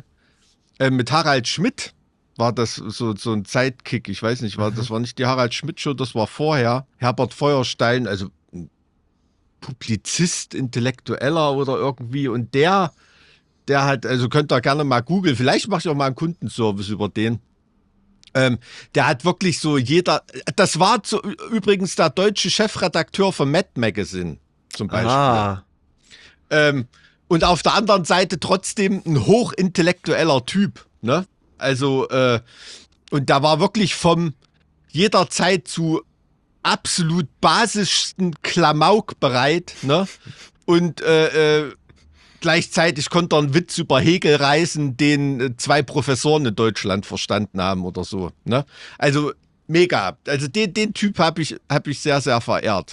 mit Harald Schmidt, war das so ein Sidekick, ich weiß nicht, das war nicht die Harald Schmidt-Show, das war vorher, Herbert Feuerstein, also ein Publizist, Intellektueller oder irgendwie, und der hat, also könnt ihr gerne mal googeln, vielleicht mache ich auch mal einen Kundenservice über den. Der hat wirklich so das war übrigens der deutsche Chefredakteur von Mad Magazine zum Beispiel. Und auf der anderen Seite trotzdem ein hochintellektueller Typ, ne? Also, und da war wirklich jederzeit zu absolut basischsten Klamauk bereit, ne? Und gleichzeitig konnte er einen Witz über Hegel reißen, den 2 Professoren in Deutschland verstanden haben oder so, ne? Also, mega. Also, den Typ hab ich sehr, sehr verehrt.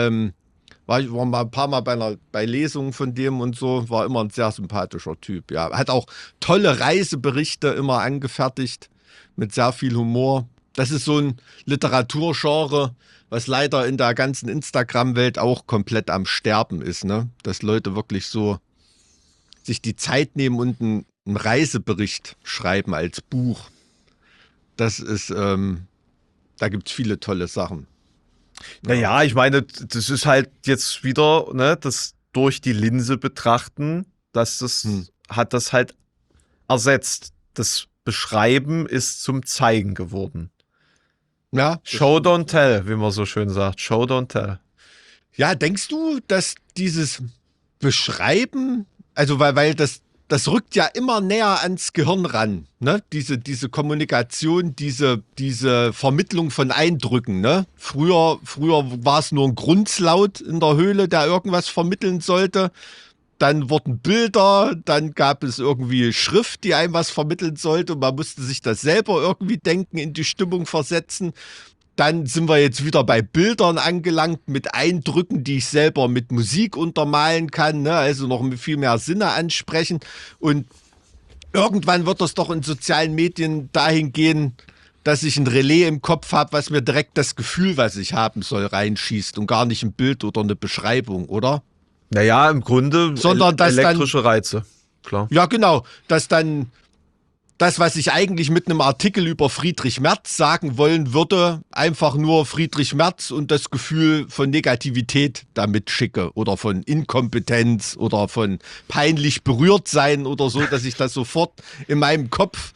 War mal ein paar Mal bei Lesungen von dem und so, war immer ein sehr sympathischer Typ, ja. Hat auch tolle Reiseberichte immer angefertigt, mit sehr viel Humor. Das ist so ein Literaturgenre, was leider in der ganzen Instagram-Welt auch komplett am Sterben ist, ne? Dass Leute wirklich so sich die Zeit nehmen und einen Reisebericht schreiben als Buch. Das ist, da gibt's viele tolle Sachen. Naja, ich meine, das ist halt jetzt wieder, ne, das durch die Linse betrachten, hat das halt ersetzt. Das Beschreiben ist zum Zeigen geworden. Ja. Show don't tell, wie man so schön sagt. Show don't tell. Ja, denkst du, dass dieses Beschreiben, also weil das rückt ja immer näher ans Gehirn ran, ne? Diese Kommunikation, diese Vermittlung von Eindrücken, ne? Früher war es nur ein Grunzlaut in der Höhle, der irgendwas vermitteln sollte. Dann wurden Bilder, dann gab es irgendwie Schrift, die einem was vermitteln sollte. Und man musste sich das selber irgendwie denken, in die Stimmung versetzen. Dann sind wir jetzt wieder bei Bildern angelangt mit Eindrücken, die ich selber mit Musik untermalen kann, ne? Also noch viel mehr Sinne ansprechen. Und irgendwann wird das doch in sozialen Medien dahin gehen, dass ich ein Relais im Kopf habe, was mir direkt das Gefühl, was ich haben soll, reinschießt und gar nicht ein Bild oder eine Beschreibung, oder? Naja, im Grunde sondern elektrische Reize, klar. Ja, genau, dass dann das, was ich eigentlich mit einem Artikel über Friedrich Merz sagen wollen würde, einfach nur Friedrich Merz und das Gefühl von Negativität damit schicke oder von Inkompetenz oder von peinlich berührt sein oder so, dass ich das sofort in meinem Kopf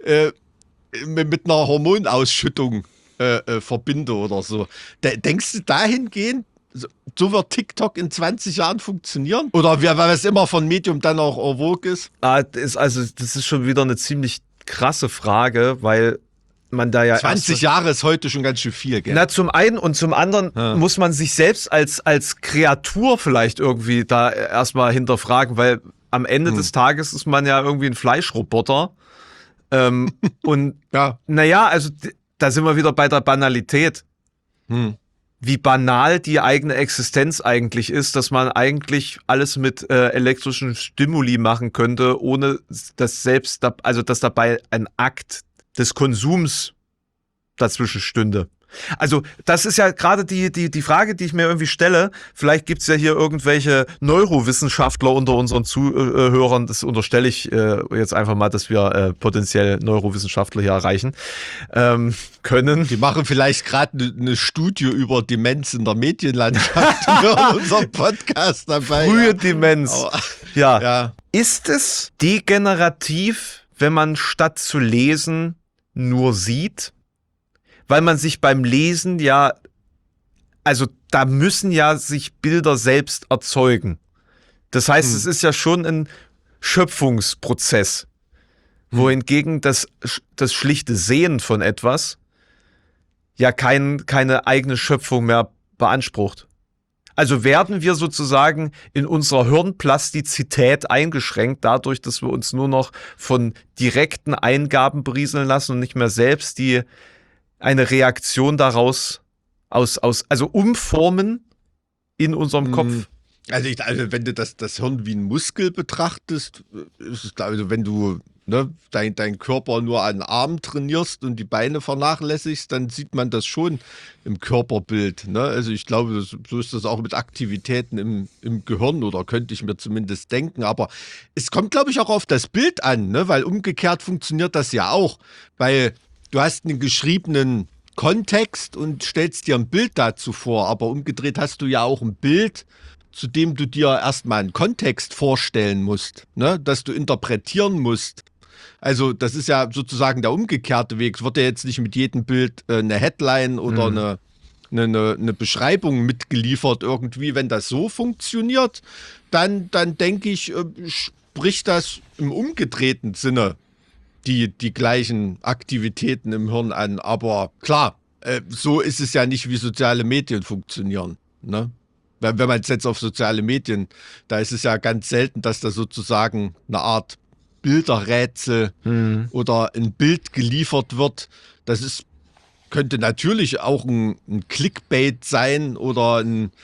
mit einer Hormonausschüttung verbinde oder so. Denkst du dahingehend, so wird TikTok in 20 Jahren funktionieren? Oder weil es immer von Medium dann auch en vogue ist? Das ist schon wieder eine ziemlich krasse Frage, weil man da ja 20 Jahre ist heute schon ganz schön viel, gell? Na, zum einen und zum anderen muss man sich selbst als Kreatur vielleicht irgendwie da erstmal hinterfragen, weil am Ende des Tages ist man ja irgendwie ein Fleischroboter. Und naja, also da sind wir wieder bei der Banalität. Wie banal die eigene Existenz eigentlich ist, dass man eigentlich alles mit elektrischen Stimuli machen könnte, ohne dass dass dabei ein Akt des Konsums dazwischen stünde. Also das ist ja gerade die Frage, die ich mir irgendwie stelle. Vielleicht gibt's ja hier irgendwelche Neurowissenschaftler unter unseren Zuhörern. Das unterstelle ich jetzt einfach mal, dass wir potenziell Neurowissenschaftler hier erreichen können. Die machen vielleicht gerade eine Studie über Demenz in der Medienlandschaft und hören unseren Podcast dabei. Frühe Demenz. Oh. Ja. Ist es degenerativ, wenn man statt zu lesen nur sieht? Weil man sich beim Lesen also da müssen ja sich Bilder selbst erzeugen. Das heißt, es ist ja schon ein Schöpfungsprozess, wohingegen das schlichte Sehen von etwas ja keine eigene Schöpfung mehr beansprucht. Also werden wir sozusagen in unserer Hirnplastizität eingeschränkt, dadurch, dass wir uns nur noch von direkten Eingaben berieseln lassen und nicht mehr selbst eine Reaktion daraus also umformen in unserem Kopf. Also wenn du das Hirn wie ein Muskel betrachtest, ist es, also wenn du deinen Körper nur an den Armen trainierst und die Beine vernachlässigst, dann sieht man das schon im Körperbild. Ne? Also ich glaube, so ist das auch mit Aktivitäten im Gehirn, oder könnte ich mir zumindest denken. Aber es kommt, glaube ich, auch auf das Bild an, ne? Weil umgekehrt funktioniert das ja auch. Weil du hast einen geschriebenen Kontext und stellst dir ein Bild dazu vor, aber umgedreht hast du ja auch ein Bild, zu dem du dir erstmal einen Kontext vorstellen musst, ne? Dass du interpretieren musst. Also das ist ja sozusagen der umgekehrte Weg. Es wird ja jetzt nicht mit jedem Bild eine Headline oder eine Beschreibung mitgeliefert irgendwie. Wenn das so funktioniert, dann denke ich, spricht das im umgedrehten Sinne die gleichen Aktivitäten im Hirn an. Aber klar, so ist es ja nicht, wie soziale Medien funktionieren. Ne? Wenn man jetzt auf soziale Medien, da ist es ja ganz selten, dass da sozusagen eine Art Bilderrätsel oder ein Bild geliefert wird. Das könnte natürlich auch ein Clickbait sein oder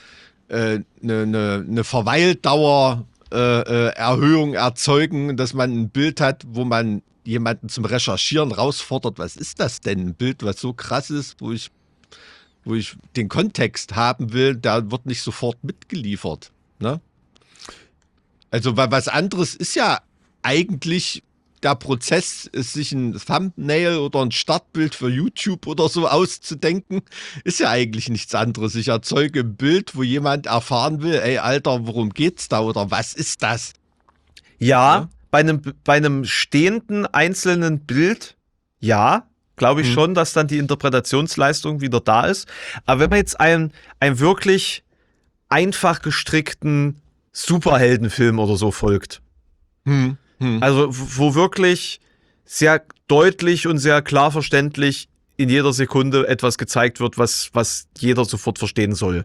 eine Verweildauer-Erhöhung erzeugen, dass man ein Bild hat, wo man jemanden zum Recherchieren herausfordert. Was ist das denn? Ein Bild, was so krass ist, wo ich den Kontext haben will, da wird nicht sofort mitgeliefert. Ne? Also was anderes ist ja eigentlich der Prozess, sich ein Thumbnail oder ein Startbild für YouTube oder so auszudenken, ist ja eigentlich nichts anderes. Ich erzeuge ein Bild, wo jemand erfahren will, ey Alter, worum geht's da oder was ist das? Ja. Bei einem stehenden einzelnen Bild, ja, glaube ich schon, dass dann die Interpretationsleistung wieder da ist. Aber wenn man jetzt einen wirklich einfach gestrickten Superheldenfilm oder so folgt, also wo wirklich sehr deutlich und sehr klar verständlich in jeder Sekunde etwas gezeigt wird, was jeder sofort verstehen soll.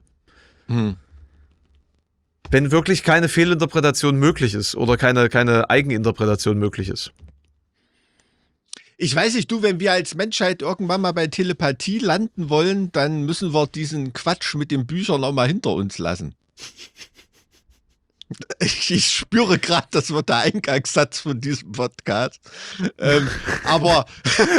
Wenn wirklich keine Fehlinterpretation möglich ist oder keine Eigeninterpretation möglich ist. Ich weiß nicht, wenn wir als Menschheit irgendwann mal bei Telepathie landen wollen, dann müssen wir diesen Quatsch mit den Büchern auch mal hinter uns lassen. Ich spüre gerade, das wird der Eingangssatz von diesem Podcast. Aber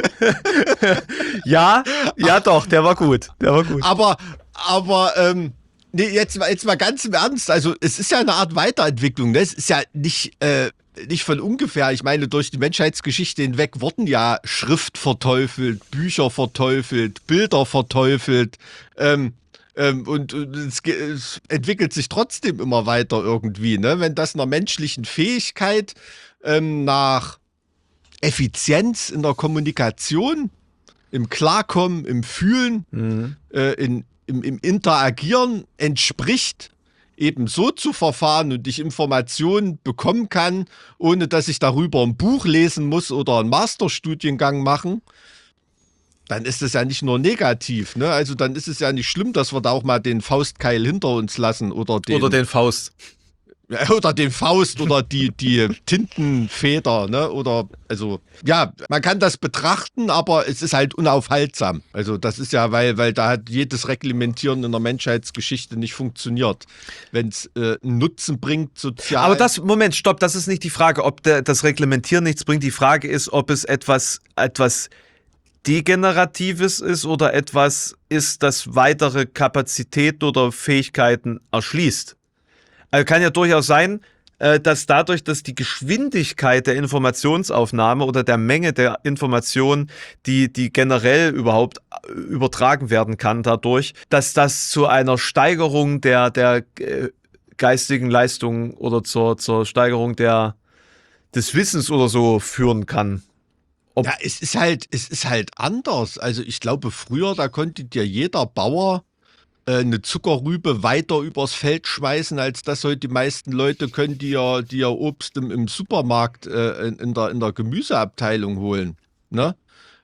ja, doch, der war gut. Aber nee, jetzt mal ganz im Ernst. Also es ist ja eine Art Weiterentwicklung. Ne? Es ist ja nicht von ungefähr. Ich meine, durch die Menschheitsgeschichte hinweg wurden ja Schrift verteufelt, Bücher verteufelt, Bilder verteufelt. Und es entwickelt sich trotzdem immer weiter irgendwie. Ne? Wenn das einer menschlichen Fähigkeit nach Effizienz in der Kommunikation, im Klarkommen, im Fühlen, im Interagieren entspricht, eben so zu verfahren und ich Informationen bekommen kann, ohne dass ich darüber ein Buch lesen muss oder einen Masterstudiengang machen, dann ist es ja nicht nur negativ, ne? Also dann ist es ja nicht schlimm, dass wir da auch mal den Faustkeil hinter uns lassen oder den Faust. Oder den Faust oder die Tintenfeder, ne? Oder, also, ja, man kann das betrachten, aber es ist halt unaufhaltsam. Also, das ist ja, weil da hat jedes Reglementieren in der Menschheitsgeschichte nicht funktioniert. Wenn es einen Nutzen bringt, sozial. Aber Moment, stopp, das ist nicht die Frage, ob das Reglementieren nichts bringt. Die Frage ist, ob es etwas Degeneratives ist oder etwas ist, das weitere Kapazitäten oder Fähigkeiten erschließt. Also kann ja durchaus sein, dass dadurch, dass die Geschwindigkeit der Informationsaufnahme oder der Menge der Informationen, die generell überhaupt übertragen werden kann dadurch, dass das zu einer Steigerung der geistigen Leistungen oder zur Steigerung des Wissens oder so führen kann. Ja, es ist halt anders. Also ich glaube, früher, da konnte dir jeder Bauer eine Zuckerrübe weiter übers Feld schmeißen, als das heute die meisten Leute können, die ja Obst im Supermarkt in der Gemüseabteilung holen. Ne?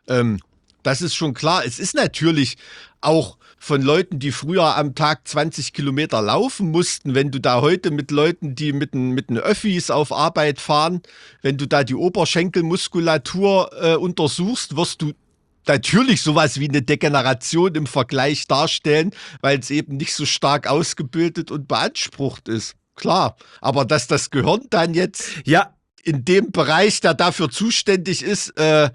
Das ist schon klar. Es ist natürlich auch von Leuten, die früher am Tag 20 Kilometer laufen mussten, wenn du da heute mit Leuten, die mit den Öffis auf Arbeit fahren, wenn du da die Oberschenkelmuskulatur untersuchst, wirst du natürlich sowas wie eine Degeneration im Vergleich darstellen, weil es eben nicht so stark ausgebildet und beansprucht ist. Klar, aber dass das Gehirn dann jetzt in dem Bereich, der dafür zuständig ist,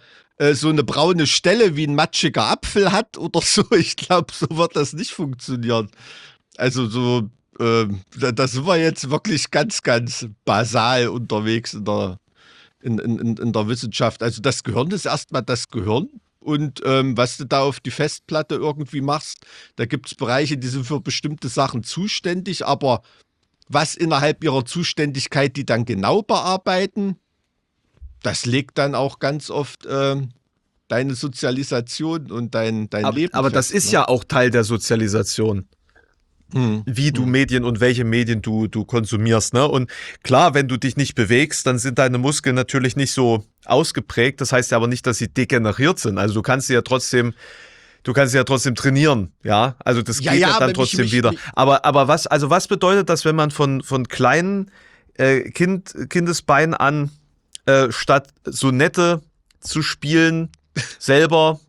so eine braune Stelle wie ein matschiger Apfel hat oder so, ich glaube, so wird das nicht funktionieren. Also so, da sind wir jetzt wirklich ganz, ganz basal unterwegs in der Wissenschaft. Also das Gehirn ist erstmal das Gehirn. Und was du da auf die Festplatte irgendwie machst, da gibt es Bereiche, die sind für bestimmte Sachen zuständig, aber was innerhalb ihrer Zuständigkeit die dann genau bearbeiten, das legt dann auch ganz oft deine Sozialisation und dein Leben. Aber das ist ja auch Teil der Sozialisation. Wie du Medien und welche Medien du konsumierst, ne? Und klar, wenn du dich nicht bewegst, dann sind deine Muskeln natürlich nicht so ausgeprägt. Das heißt ja aber nicht, dass sie degeneriert sind. Also du kannst sie ja trotzdem trainieren, ja? Also das geht ja dann trotzdem wieder. Aber was bedeutet das, wenn man von kleinen Kindesbeinen an statt Sonette zu spielen, selber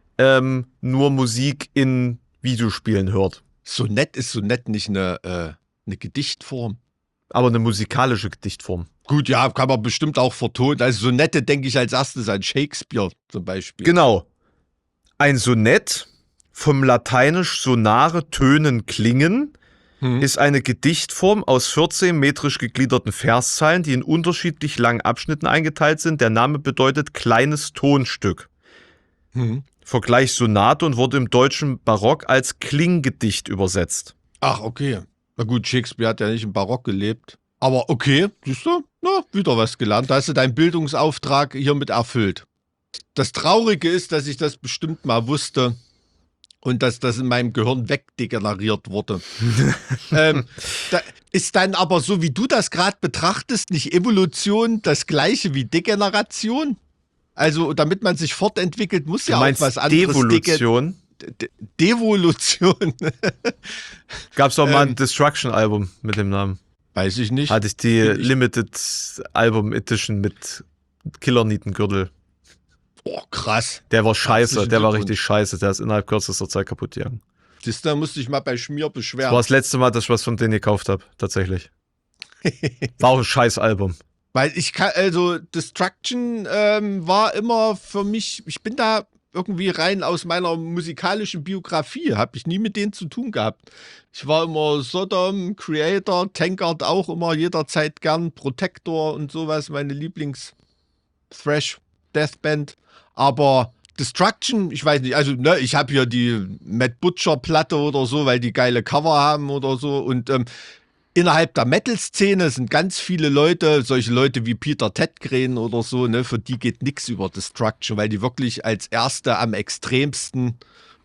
nur Musik in Videospielen hört? Sonett ist nicht eine Gedichtform. Aber eine musikalische Gedichtform. Gut, ja, kann man bestimmt auch vertonen. Also Sonette denke ich als erstes an Shakespeare zum Beispiel. Genau. Ein Sonett, vom Lateinisch sonare Tönen klingen, ist eine Gedichtform aus 14 metrisch gegliederten Verszeilen, die in unterschiedlich langen Abschnitten eingeteilt sind. Der Name bedeutet kleines Tonstück. Vergleich Sonate und wurde im deutschen Barock als Klinggedicht übersetzt. Ach, okay. Na gut, Shakespeare hat ja nicht im Barock gelebt. Aber okay, siehst du? Na, wieder was gelernt. Da hast du deinen Bildungsauftrag hiermit erfüllt. Das Traurige ist, dass ich das bestimmt mal wusste und dass das in meinem Gehirn wegdegeneriert wurde. Da ist dann aber, so wie du das gerade betrachtest, nicht Evolution das gleiche wie Degeneration? Also, damit man sich fortentwickelt, muss ja auch was anderes. Devolution? Devolution. Gab's doch mal ein Destruction-Album mit dem Namen. Weiß ich nicht. Hatte ich die Limited Album Edition mit Killer-Nietengürtel. Oh, krass. Der war scheiße, der war richtig scheiße. Der ist innerhalb kürzester Zeit kaputt gegangen. Da musste ich mal bei Schmier beschweren. Das war das letzte Mal, dass ich was von denen gekauft habe, tatsächlich. War auch ein scheiß Album. Weil Destruction war immer für mich, ich bin da irgendwie rein aus meiner musikalischen Biografie, habe ich nie mit denen zu tun gehabt. Ich war immer Sodom, Creator, Tankard auch immer jederzeit gern, Protector und sowas, meine Lieblings-Thrash-Deathband. Aber Destruction, ich weiß nicht, also ne, ich habe hier die Matt Butcher-Platte oder so, weil die geile Cover haben oder so und innerhalb der Metal-Szene sind ganz viele Leute, solche Leute wie Peter Tätgren oder so, ne, für die geht nichts über Destruction, weil die wirklich als Erste am extremsten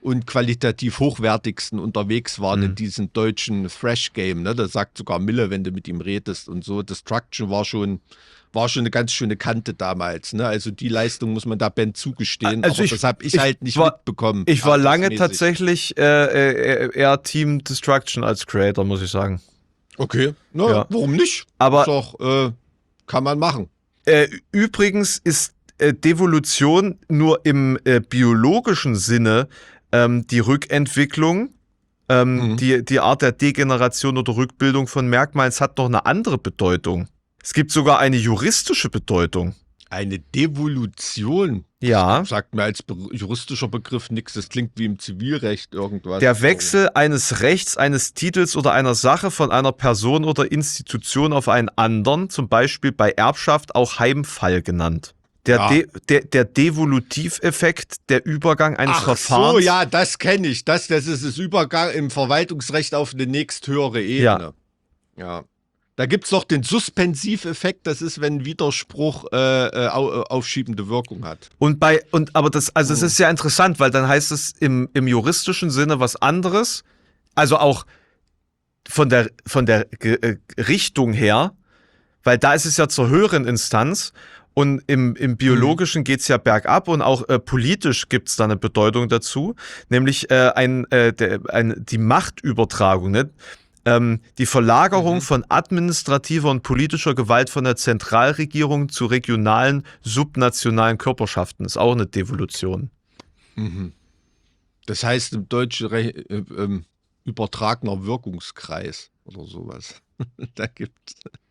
und qualitativ hochwertigsten unterwegs waren in diesem deutschen Thrash-Game. Ne? Das sagt sogar Mille, wenn du mit ihm redest und so. Destruction war schon eine ganz schöne Kante damals. Ne? Also die Leistung muss man der Band zugestehen, also aber das habe ich halt nicht mitbekommen. Ich war lange tatsächlich eher Team Destruction als Creator, muss ich sagen. Okay, ja. Warum nicht? Aber ist doch, kann man machen. Übrigens ist Devolution nur im biologischen Sinne die Rückentwicklung, die Art der Degeneration oder Rückbildung von Merkmalen. Es hat noch eine andere Bedeutung. Es gibt sogar eine juristische Bedeutung. Eine Devolution? Ja. Das sagt mir als juristischer Begriff nichts. Das klingt wie im Zivilrecht irgendwas. Der Wechsel eines Rechts, eines Titels oder einer Sache von einer Person oder Institution auf einen anderen, zum Beispiel bei Erbschaft auch Heimfall genannt. Der Devolutiveffekt, der Übergang eines Verfahrens. So, ja, das kenne ich. Das ist das Übergang im Verwaltungsrecht auf eine nächsthöhere Ebene. Ja. Da gibt es noch den Suspensiveffekt, das ist, wenn Widerspruch aufschiebende Wirkung hat. Es ist ja interessant, weil dann heißt es im juristischen Sinne was anderes, also auch von der Richtung her, weil da ist es ja zur höheren Instanz und im Biologischen geht es ja bergab und auch politisch gibt es da eine Bedeutung dazu, nämlich die Machtübertragung, ne? Die Verlagerung von administrativer und politischer Gewalt von der Zentralregierung zu regionalen, subnationalen Körperschaften ist auch eine Devolution. Das heißt im Deutschen übertragener Wirkungskreis oder sowas. Da gibt's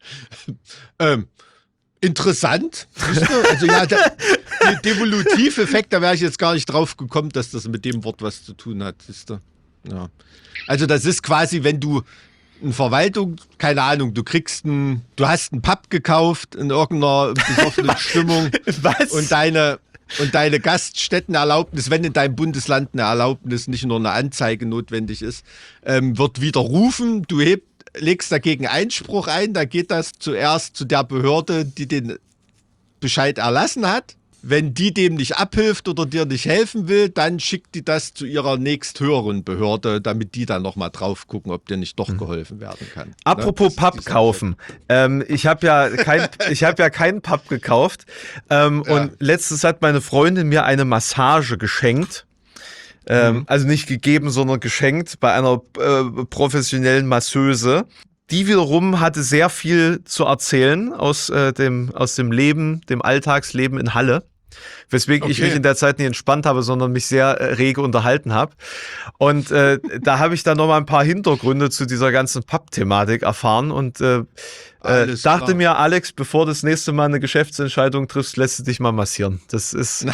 interessant. Also ja, der Devolutiveffekt, da wäre ich jetzt gar nicht drauf gekommen, dass das mit dem Wort was zu tun hat. Siehst du? Ja. Also das ist quasi, wenn du eine Verwaltung, keine Ahnung, du hast einen Pub gekauft in irgendeiner besoffenen Stimmung und deine Gaststättenerlaubnis, wenn in deinem Bundesland eine Erlaubnis, nicht nur eine Anzeige notwendig ist, wird widerrufen, du legst dagegen Einspruch ein, da geht das zuerst zu der Behörde, die den Bescheid erlassen hat. Wenn die dem nicht abhilft oder dir nicht helfen will, dann schickt die das zu ihrer nächsthöheren Behörde, damit die dann nochmal drauf gucken, ob dir nicht doch geholfen werden kann. Apropos Pub kaufen. Ich habe ja keinen Pub gekauft. Und letztens hat meine Freundin mir eine Massage geschenkt. Also nicht gegeben, sondern geschenkt bei einer professionellen Masseuse. Die wiederum hatte sehr viel zu erzählen aus dem Leben, dem Alltagsleben in Halle. Weswegen ich mich in der Zeit nicht entspannt habe, sondern mich sehr rege unterhalten habe. Und da habe ich dann noch mal ein paar Hintergründe zu dieser ganzen Pub-Thematik erfahren und dachte mir, Alex, bevor du das nächste Mal eine Geschäftsentscheidung triffst, lässt du dich mal massieren. Das ist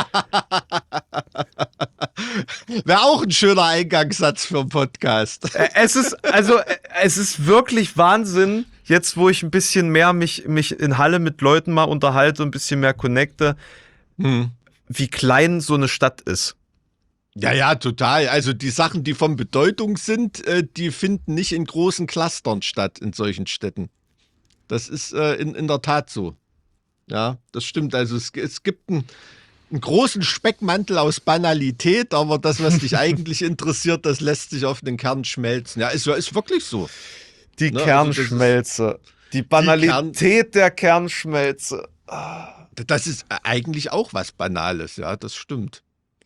wäre auch ein schöner Eingangssatz für einen Podcast. Es ist wirklich Wahnsinn, jetzt wo ich ein bisschen mehr mich in Halle mit Leuten mal unterhalte und ein bisschen mehr connecte, wie klein so eine Stadt ist. Ja, total. Also die Sachen, die von Bedeutung sind, die finden nicht in großen Clustern statt in solchen Städten. Das ist in der Tat so. Ja, das stimmt. Also es gibt einen großen Speckmantel aus Banalität, aber das, was dich eigentlich interessiert, das lässt sich auf den Kern schmelzen. Ja, ist wirklich so. Die Kernschmelze. Also die Banalität der Kernschmelze. Das ist eigentlich auch was Banales, ja, das stimmt.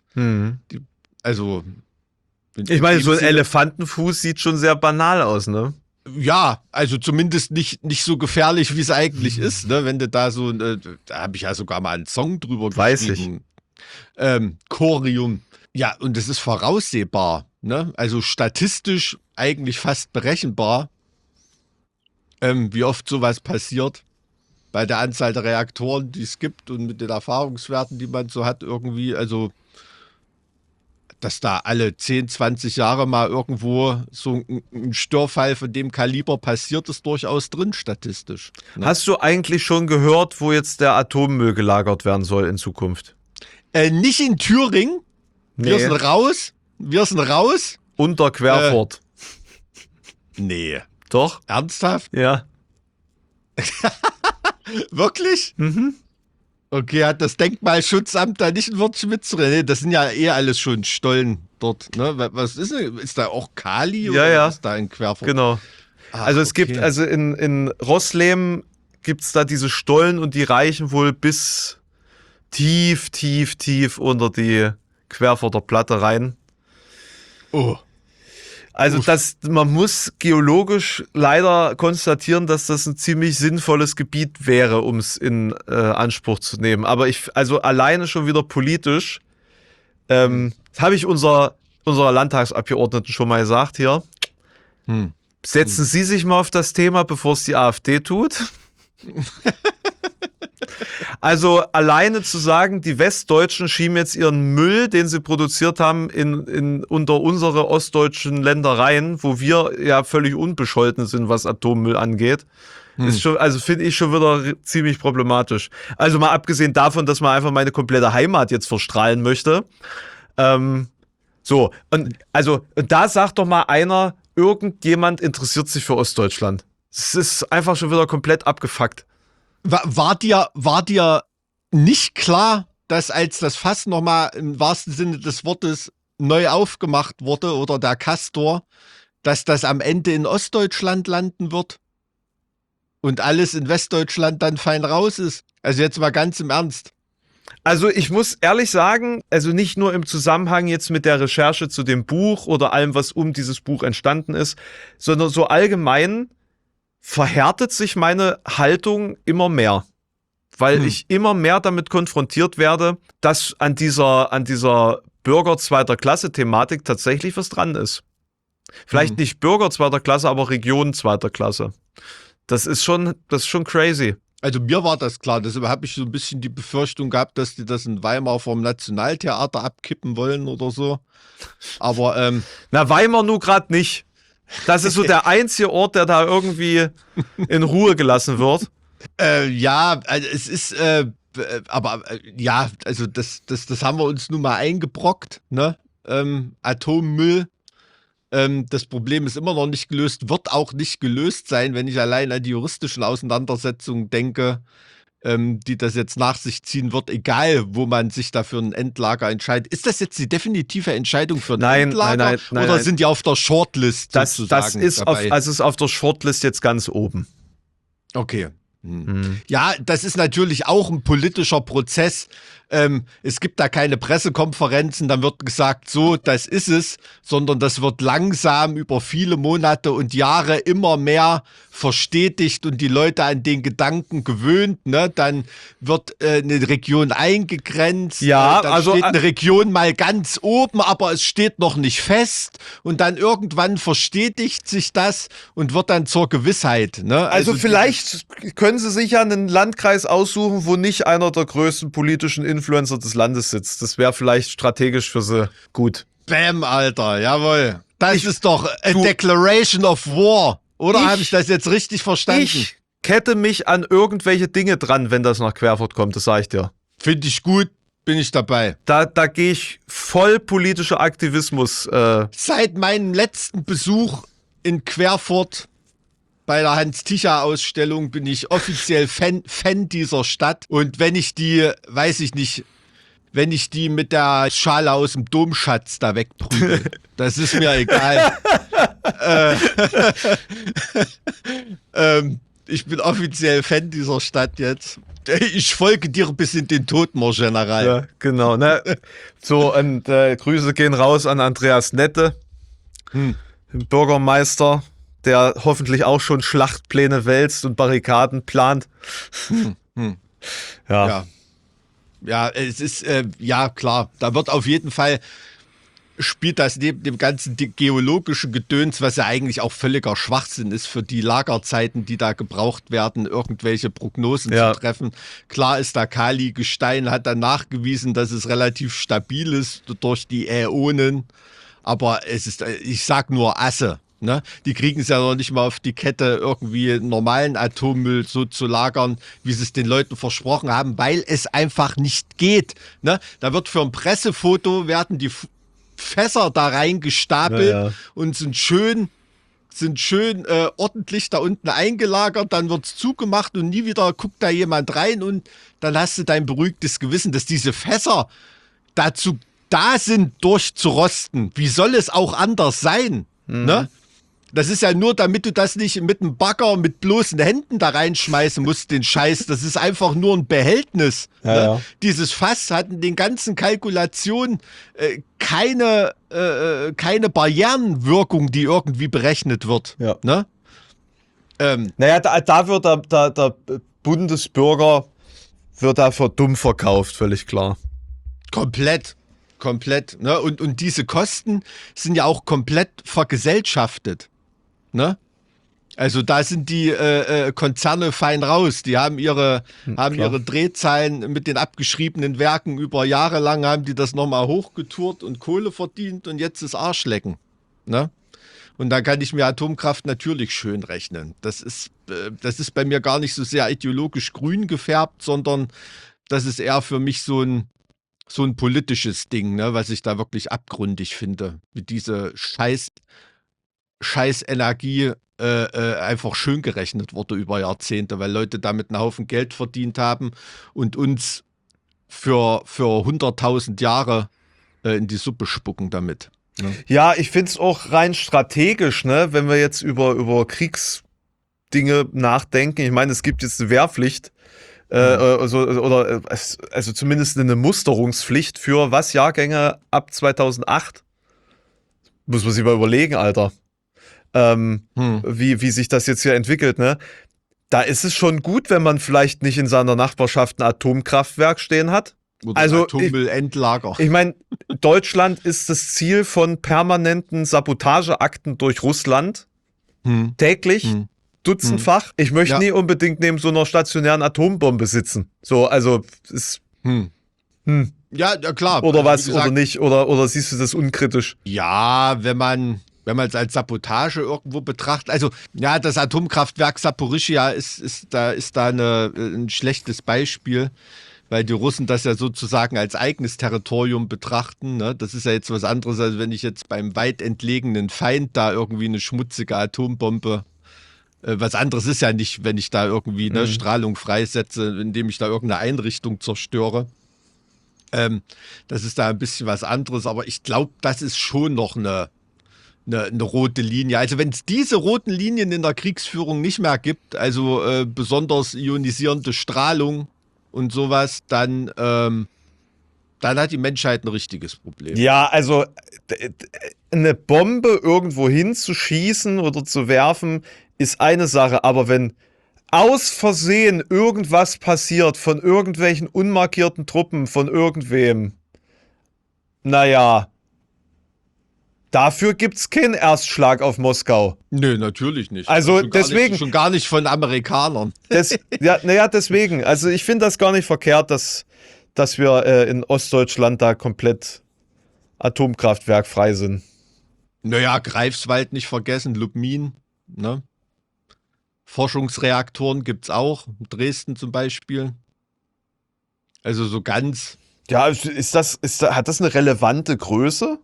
Ich meine, so ein Elefantenfuß sieht schon sehr banal aus, ne? Ja, also zumindest nicht so gefährlich, wie es eigentlich ist, ne? Wenn du da so, da habe ich ja sogar mal einen Song drüber geschrieben. Chorium. Ja, und es ist voraussehbar, ne? Also statistisch eigentlich fast berechenbar, wie oft sowas passiert. Bei der Anzahl der Reaktoren, die es gibt und mit den Erfahrungswerten, die man so hat irgendwie, also dass da alle 10, 20 Jahre mal irgendwo so ein Störfall von dem Kaliber passiert, ist durchaus drin statistisch. Ne? Hast du eigentlich schon gehört, wo jetzt der Atommüll gelagert werden soll in Zukunft? Nicht in Thüringen. Nee. Wir sind raus. Unter Querfurt. Nee. Doch? Ernsthaft? Ja. Wirklich? Okay, hat das Denkmalschutzamt da nicht ein Wörtchen mitzureden? Nee, das sind ja alles schon Stollen. dort. Ne? Was ist denn? Ist da auch Kali Ja, oder ja. was ist da in Querfurt? Genau. Ach, Also es okay. gibt, also in Rossleben gibt es da diese Stollen und die reichen wohl bis tief, tief, tief unter die Querfurter Platte rein. Oh. Also man muss geologisch leider konstatieren, dass das ein ziemlich sinnvolles Gebiet wäre, um es in Anspruch zu nehmen. Aber also alleine schon wieder politisch, das habe ich unserer Landtagsabgeordneten schon mal gesagt hier. Setzen Sie sich mal auf das Thema, bevor es die AfD tut. Also alleine zu sagen, die Westdeutschen schieben jetzt ihren Müll, den sie produziert haben, unter unsere ostdeutschen Ländereien, wo wir ja völlig unbescholten sind, was Atommüll angeht, ist schon, also finde ich schon wieder ziemlich problematisch. Also mal abgesehen davon, dass man einfach meine komplette Heimat jetzt verstrahlen möchte. So, und da sagt doch mal einer, irgendjemand interessiert sich für Ostdeutschland. Es ist einfach schon wieder komplett abgefuckt. War dir nicht klar, dass als das Fass nochmal im wahrsten Sinne des Wortes neu aufgemacht wurde oder der Castor, dass das am Ende in Ostdeutschland landen wird und alles in Westdeutschland dann fein raus ist? Also jetzt mal ganz im Ernst. Also ich muss ehrlich sagen, also nicht nur im Zusammenhang jetzt mit der Recherche zu dem Buch oder allem, was um dieses Buch entstanden ist, sondern so allgemein verhärtet sich meine Haltung immer mehr, weil ich immer mehr damit konfrontiert werde, dass an dieser Bürger zweiter Klasse Thematik tatsächlich was dran ist. Vielleicht nicht Bürger zweiter Klasse, aber Region zweiter Klasse. Das ist schon crazy. Also mir war das klar, deshalb habe ich so ein bisschen die Befürchtung gehabt, dass die das in Weimar vom Nationaltheater abkippen wollen oder so. Aber Na, Weimar nur gerade nicht. Das ist so der einzige Ort, der da irgendwie in Ruhe gelassen wird. ja, also es ist, ja, also das haben wir uns nun mal eingebrockt, ne? Atommüll. Das Problem ist immer noch nicht gelöst, wird auch nicht gelöst sein, wenn ich allein an die juristischen Auseinandersetzungen denke, die das jetzt nach sich ziehen wird, egal wo man sich da für ein Endlager entscheidet. Ist das jetzt die definitive Entscheidung für ein Endlager? Nein, oder sind die auf der Shortlist sozusagen das ist dabei? ist auf der Shortlist jetzt ganz oben. Okay. Ja, das ist natürlich auch ein politischer Prozess. Es gibt da keine Pressekonferenzen, dann wird gesagt, so, das ist es, sondern das wird langsam über viele Monate und Jahre immer mehr verstetigt und die Leute an den Gedanken gewöhnt. Ne? Dann wird eine Region eingegrenzt, Ja, dann also steht eine Region mal ganz oben, aber es steht noch nicht fest und dann irgendwann verstetigt sich das und wird dann zur Gewissheit. Ne? Also vielleicht können Sie sich ja einen Landkreis aussuchen, wo nicht einer der größten politischen Influencer des Landes sitzt. Das wäre vielleicht strategisch für Sie gut. Bäm, Alter, jawohl. Das ist doch a Declaration of War. Oder habe ich das jetzt richtig verstanden? Ich kette mich an irgendwelche Dinge dran, wenn das nach Querfurt kommt, das sage ich dir. Finde ich gut, bin ich dabei. Da gehe ich voll politischer Aktivismus. Seit meinem letzten Besuch in Querfurt bei der Hans-Ticha-Ausstellung bin ich offiziell Fan dieser Stadt. Und wenn ich die, weiß ich nicht, wenn ich die mit der Schale aus dem Domschatz da wegprügel, das ist mir egal. Ich bin offiziell Fan dieser Stadt jetzt. Ich folge dir bis in den Tod, mon General. Ja, genau. Ne? So, und Grüße gehen raus an Andreas Nette, den Bürgermeister, der hoffentlich auch schon Schlachtpläne wälzt und Barrikaden plant. Ja. Ja, es ist, ja klar, da wird auf jeden Fall, spielt das neben dem ganzen geologischen Gedöns, was ja eigentlich auch völliger Schwachsinn ist für die Lagerzeiten, die da gebraucht werden, irgendwelche Prognosen zu treffen. Klar ist da Kali-Gestein, hat dann nachgewiesen, dass es relativ stabil ist durch die Äonen, aber es ist, ich sag nur Asse. Ne? Die kriegen es ja noch nicht mal auf die Kette, irgendwie normalen Atommüll so zu lagern, wie sie es den Leuten versprochen haben, weil es einfach nicht geht. Ne? Da wird für ein Pressefoto, werden die Fässer da reingestapelt und sind schön ordentlich da unten eingelagert, dann wird's zugemacht und nie wieder guckt da jemand rein und dann hast du dein beruhigtes Gewissen, dass diese Fässer dazu da sind, durchzurosten. Wie soll es auch anders sein? Ne? Das ist ja nur, damit du das nicht mit einem Bagger mit bloßen Händen da reinschmeißen musst, den Scheiß. Das ist einfach nur ein Behältnis. Ja, ne? ja. Dieses Fass hat in den ganzen Kalkulationen keine Barrierenwirkung, die irgendwie berechnet wird. Ja. Ne? Naja, da wird der Bundesbürger wird da für dumm verkauft, völlig klar. Komplett. Ne? Und diese Kosten sind ja auch komplett vergesellschaftet. Ne? Also da sind die Konzerne fein raus. Die haben ihre Drehzahlen mit den abgeschriebenen Werken über Jahre lang, haben die das nochmal hochgetourt und Kohle verdient und jetzt ist Arschlecken. Ne? Und da kann ich mir Atomkraft natürlich schön rechnen. Das ist bei mir gar nicht so sehr ideologisch grün gefärbt, sondern das ist eher für mich so ein politisches Ding, ne, was ich da wirklich abgründig finde. Wie diese scheiß Energie einfach schön gerechnet wurde über Jahrzehnte, weil Leute damit einen Haufen Geld verdient haben und uns für 100.000 Jahre in die Suppe spucken damit. Ne? Ja, ich finde es auch rein strategisch, ne, wenn wir jetzt über Kriegsdinge nachdenken. Ich meine, es gibt jetzt eine Wehrpflicht, also zumindest eine Musterungspflicht für was, Jahrgänge ab 2008? Muss man sich mal überlegen, Alter. Wie sich das jetzt hier entwickelt, ne? Da ist es schon gut, wenn man vielleicht nicht in seiner Nachbarschaft ein Atomkraftwerk stehen hat. Oder also Atommüllendlager. Ich meine, Deutschland ist das Ziel von permanenten Sabotageakten durch Russland. Täglich. Dutzendfach. Ich möchte nie unbedingt neben so einer stationären Atombombe sitzen. So, also ist. Ja, klar. Oder also, was, gesagt, oder nicht? Oder siehst du das unkritisch? Ja, wenn man es als Sabotage irgendwo betrachtet. Also, ja, das Atomkraftwerk Saporischschja ist da ein schlechtes Beispiel, weil die Russen das ja sozusagen als eigenes Territorium betrachten. Ne? Das ist ja jetzt was anderes, als wenn ich jetzt beim weit entlegenen Feind da irgendwie eine schmutzige Atombombe. Was anderes ist ja nicht, wenn ich da irgendwie Strahlung freisetze, indem ich da irgendeine Einrichtung zerstöre. Das ist da ein bisschen was anderes, aber ich glaube, das ist schon noch eine rote Linie. Also wenn es diese roten Linien in der Kriegsführung nicht mehr gibt, also besonders ionisierende Strahlung und sowas, dann hat die Menschheit ein richtiges Problem. Ja, also eine Bombe irgendwo hinzuschießen oder zu werfen, ist eine Sache, aber wenn aus Versehen irgendwas passiert von irgendwelchen unmarkierten Truppen, von irgendwem, naja, dafür gibt's keinen Erstschlag auf Moskau. Nö, natürlich nicht. Also deswegen. Schon gar nicht von Amerikanern. Deswegen. Also ich finde das gar nicht verkehrt, dass wir in Ostdeutschland da komplett atomkraftwerkfrei sind. Naja, Greifswald nicht vergessen, Lubmin, ne? Forschungsreaktoren gibt's auch, Dresden zum Beispiel. Also so ganz. Ja, hat das eine relevante Größe?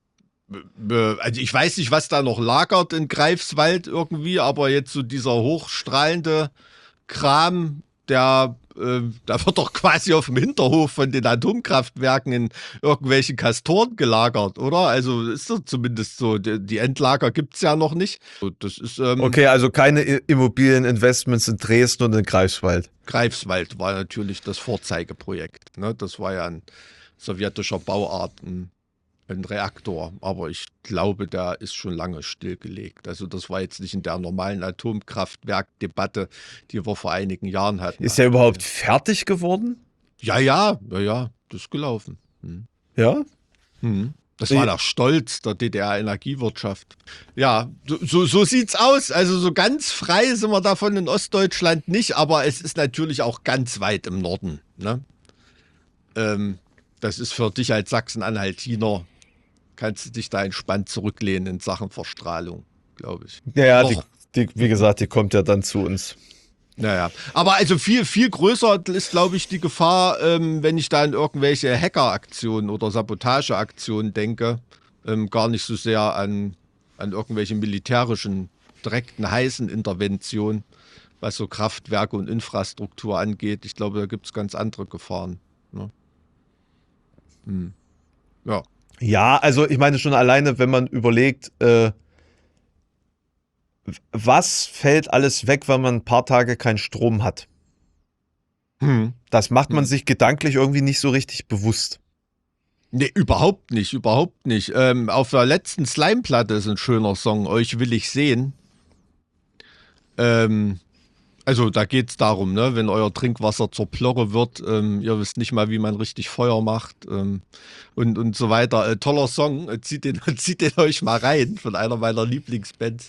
Also ich weiß nicht, was da noch lagert in Greifswald irgendwie, aber jetzt so dieser hochstrahlende Kram, da wird doch quasi auf dem Hinterhof von den Atomkraftwerken in irgendwelchen Kastoren gelagert, oder? Also ist das zumindest so. Die Endlager gibt es ja noch nicht. Das ist, okay, also keine Immobilieninvestments in Dresden und in Greifswald. Greifswald war natürlich das Vorzeigeprojekt. Ne? Das war ja ein sowjetischer Bauart, ein Reaktor, aber ich glaube, der ist schon lange stillgelegt. Also das war jetzt nicht in der normalen Atomkraftwerkdebatte, die wir vor einigen Jahren hatten. Ist der überhaupt fertig geworden? Ja, das ist gelaufen. Ja? Das war der Stolz der DDR-Energiewirtschaft. Ja, so sieht's aus. Also so ganz frei sind wir davon in Ostdeutschland nicht, aber es ist natürlich auch ganz weit im Norden. Ne? Das ist für dich als Sachsen-Anhaltiner, kannst du dich da entspannt zurücklehnen in Sachen Verstrahlung, glaube ich. Ja, wie gesagt, die kommt ja dann zu uns. Naja, aber also viel, viel größer ist, glaube ich, die Gefahr, wenn ich da an irgendwelche Hackeraktionen oder Sabotageaktionen denke, gar nicht so sehr an irgendwelche militärischen, direkten, heißen Interventionen, was so Kraftwerke und Infrastruktur angeht. Ich glaube, da gibt es ganz andere Gefahren. Ne? Ja. Ja, also ich meine schon alleine, wenn man überlegt, was fällt alles weg, wenn man ein paar Tage keinen Strom hat? Das macht man sich gedanklich irgendwie nicht so richtig bewusst. Nee, überhaupt nicht. Auf der letzten Slime-Platte ist ein schöner Song, Euch will ich sehen. Also da geht's darum, ne, wenn euer Trinkwasser zur Plörre wird, ihr wisst nicht mal, wie man richtig Feuer macht und so weiter. Toller Song, zieht den euch mal rein, von einer meiner Lieblingsbands.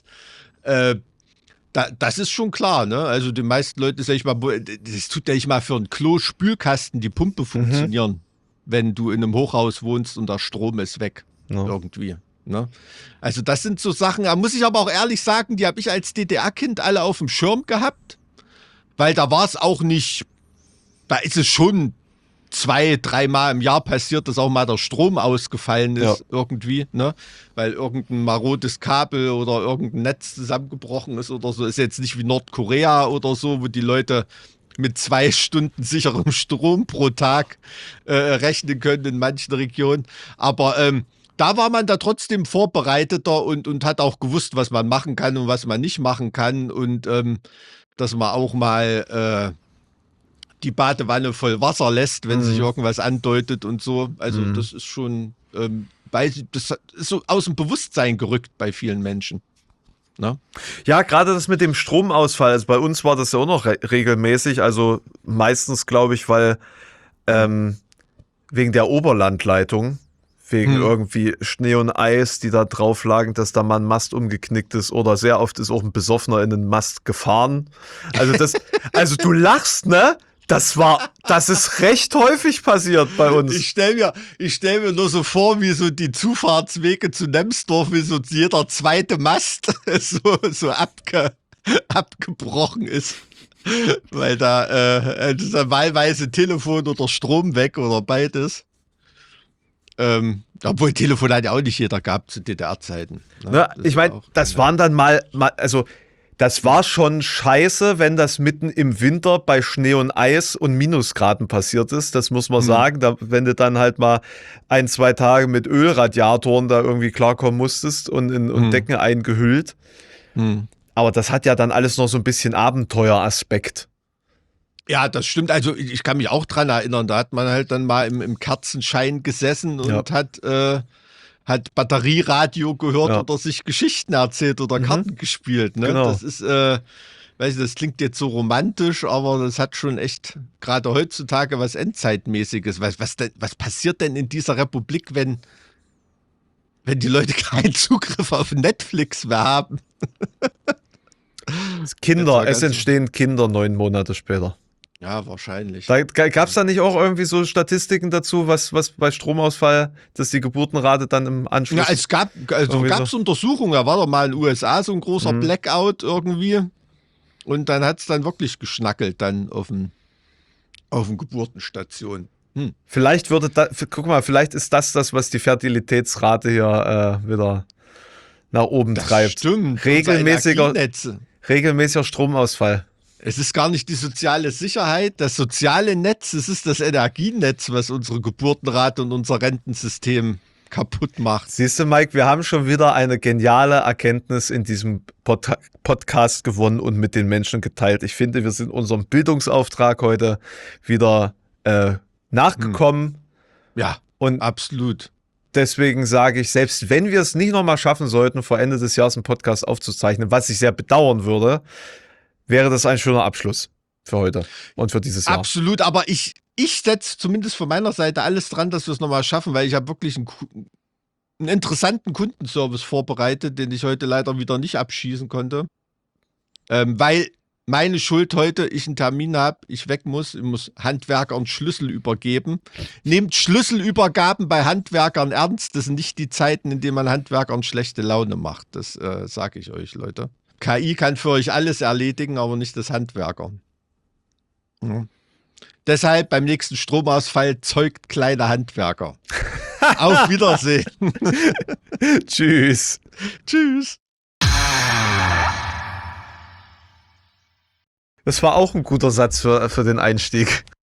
Das ist schon klar, ne? Also die meisten Leute, sag ich mal, das tut ja nicht mal für einen Klo-Spülkasten die Pumpe funktionieren, wenn du in einem Hochhaus wohnst und der Strom ist weg. Ja. Irgendwie. Ne? Also das sind so Sachen, da muss ich aber auch ehrlich sagen, die habe ich als DDR-Kind alle auf dem Schirm gehabt, weil da war es auch nicht, da ist es schon 2-3 Mal im Jahr passiert, dass auch mal der Strom ausgefallen ist irgendwie, ne? Weil irgendein marodes Kabel oder irgendein Netz zusammengebrochen ist oder so. Ist jetzt nicht wie Nordkorea oder so, wo die Leute mit 2 Stunden sicherem Strom pro Tag rechnen können in manchen Regionen. Aber da war man da trotzdem vorbereiteter und hat auch gewusst, was man machen kann und was man nicht machen kann. Und dass man auch mal die Badewanne voll Wasser lässt, wenn sich irgendwas andeutet und so. Also das ist schon, das ist so aus dem Bewusstsein gerückt bei vielen Menschen. Ne? Ja, gerade das mit dem Stromausfall, also bei uns war das ja auch noch regelmäßig, also meistens glaube ich, weil wegen der Oberlandleitung, wegen irgendwie Schnee und Eis, die da drauf lagen, dass da mal ein Mast umgeknickt ist oder sehr oft ist auch ein Besoffener in den Mast gefahren. Also du lachst, ne? Das ist recht häufig passiert bei uns. Ich stell mir nur so vor, wie so die Zufahrtswege zu Nemsdorf, wie so jeder zweite Mast so abgebrochen ist. Weil da wahlweise Telefon oder Strom weg oder beides. Obwohl Telefon hat ja auch nicht jeder gehabt zu DDR-Zeiten. Ne? Ja, ich meine, das waren dann also das war schon scheiße, wenn das mitten im Winter bei Schnee und Eis und Minusgraden passiert ist. Das muss man sagen. Wenn du dann halt mal 1-2 Tage mit Ölradiatoren da irgendwie klarkommen musstest und in Decken eingehüllt. Aber das hat ja dann alles noch so ein bisschen Abenteueraspekt. Ja, das stimmt. Also ich kann mich auch dran erinnern, da hat man halt dann mal im Kerzenschein gesessen und hat Batterieradio gehört oder sich Geschichten erzählt oder Karten gespielt. Ne? Genau. Das ist, weiß ich, das klingt jetzt so romantisch, aber das hat schon echt gerade heutzutage was Endzeitmäßiges. Was passiert denn in dieser Republik, wenn die Leute keinen Zugriff auf Netflix mehr haben? Es entstehen Kinder 9 Monate später. Ja, wahrscheinlich. Gab es da nicht auch irgendwie so Statistiken dazu, was bei Stromausfall, dass die Geburtenrate dann im Anschluss... Ja, es gab Untersuchungen, da war doch mal in den USA so ein großer Blackout irgendwie und dann hat es dann wirklich geschnackelt dann auf den Geburtenstation. Vielleicht vielleicht ist das, was die Fertilitätsrate hier wieder nach oben treibt. Stimmt. Regelmäßiger Stromausfall. Es ist gar nicht die soziale Sicherheit, das soziale Netz, es ist das Energienetz, was unsere Geburtenrate und unser Rentensystem kaputt macht. Siehst du, Mike, wir haben schon wieder eine geniale Erkenntnis in diesem Podcast gewonnen und mit den Menschen geteilt. Ich finde, wir sind unserem Bildungsauftrag heute wieder nachgekommen. Ja, und absolut. Deswegen sage ich, selbst wenn wir es nicht nochmal schaffen sollten, vor Ende des Jahres einen Podcast aufzuzeichnen, was ich sehr bedauern würde, wäre das ein schöner Abschluss für heute und für dieses Jahr. Absolut, aber ich setze zumindest von meiner Seite alles dran, dass wir es nochmal schaffen, weil ich habe wirklich einen interessanten Kundenservice vorbereitet, den ich heute leider wieder nicht abschießen konnte. Weil meine Schuld heute, ich einen Termin habe, ich weg muss, ich muss Handwerkern Schlüssel übergeben. Nehmt Schlüsselübergaben bei Handwerkern ernst, das sind nicht die Zeiten, in denen man Handwerkern schlechte Laune macht. Das sage ich euch, Leute. KI kann für euch alles erledigen, aber nicht das Handwerkern. Ja. Deshalb beim nächsten Stromausfall zeugt kleine Handwerker. Auf Wiedersehen. Tschüss. Tschüss. Das war auch ein guter Satz für den Einstieg.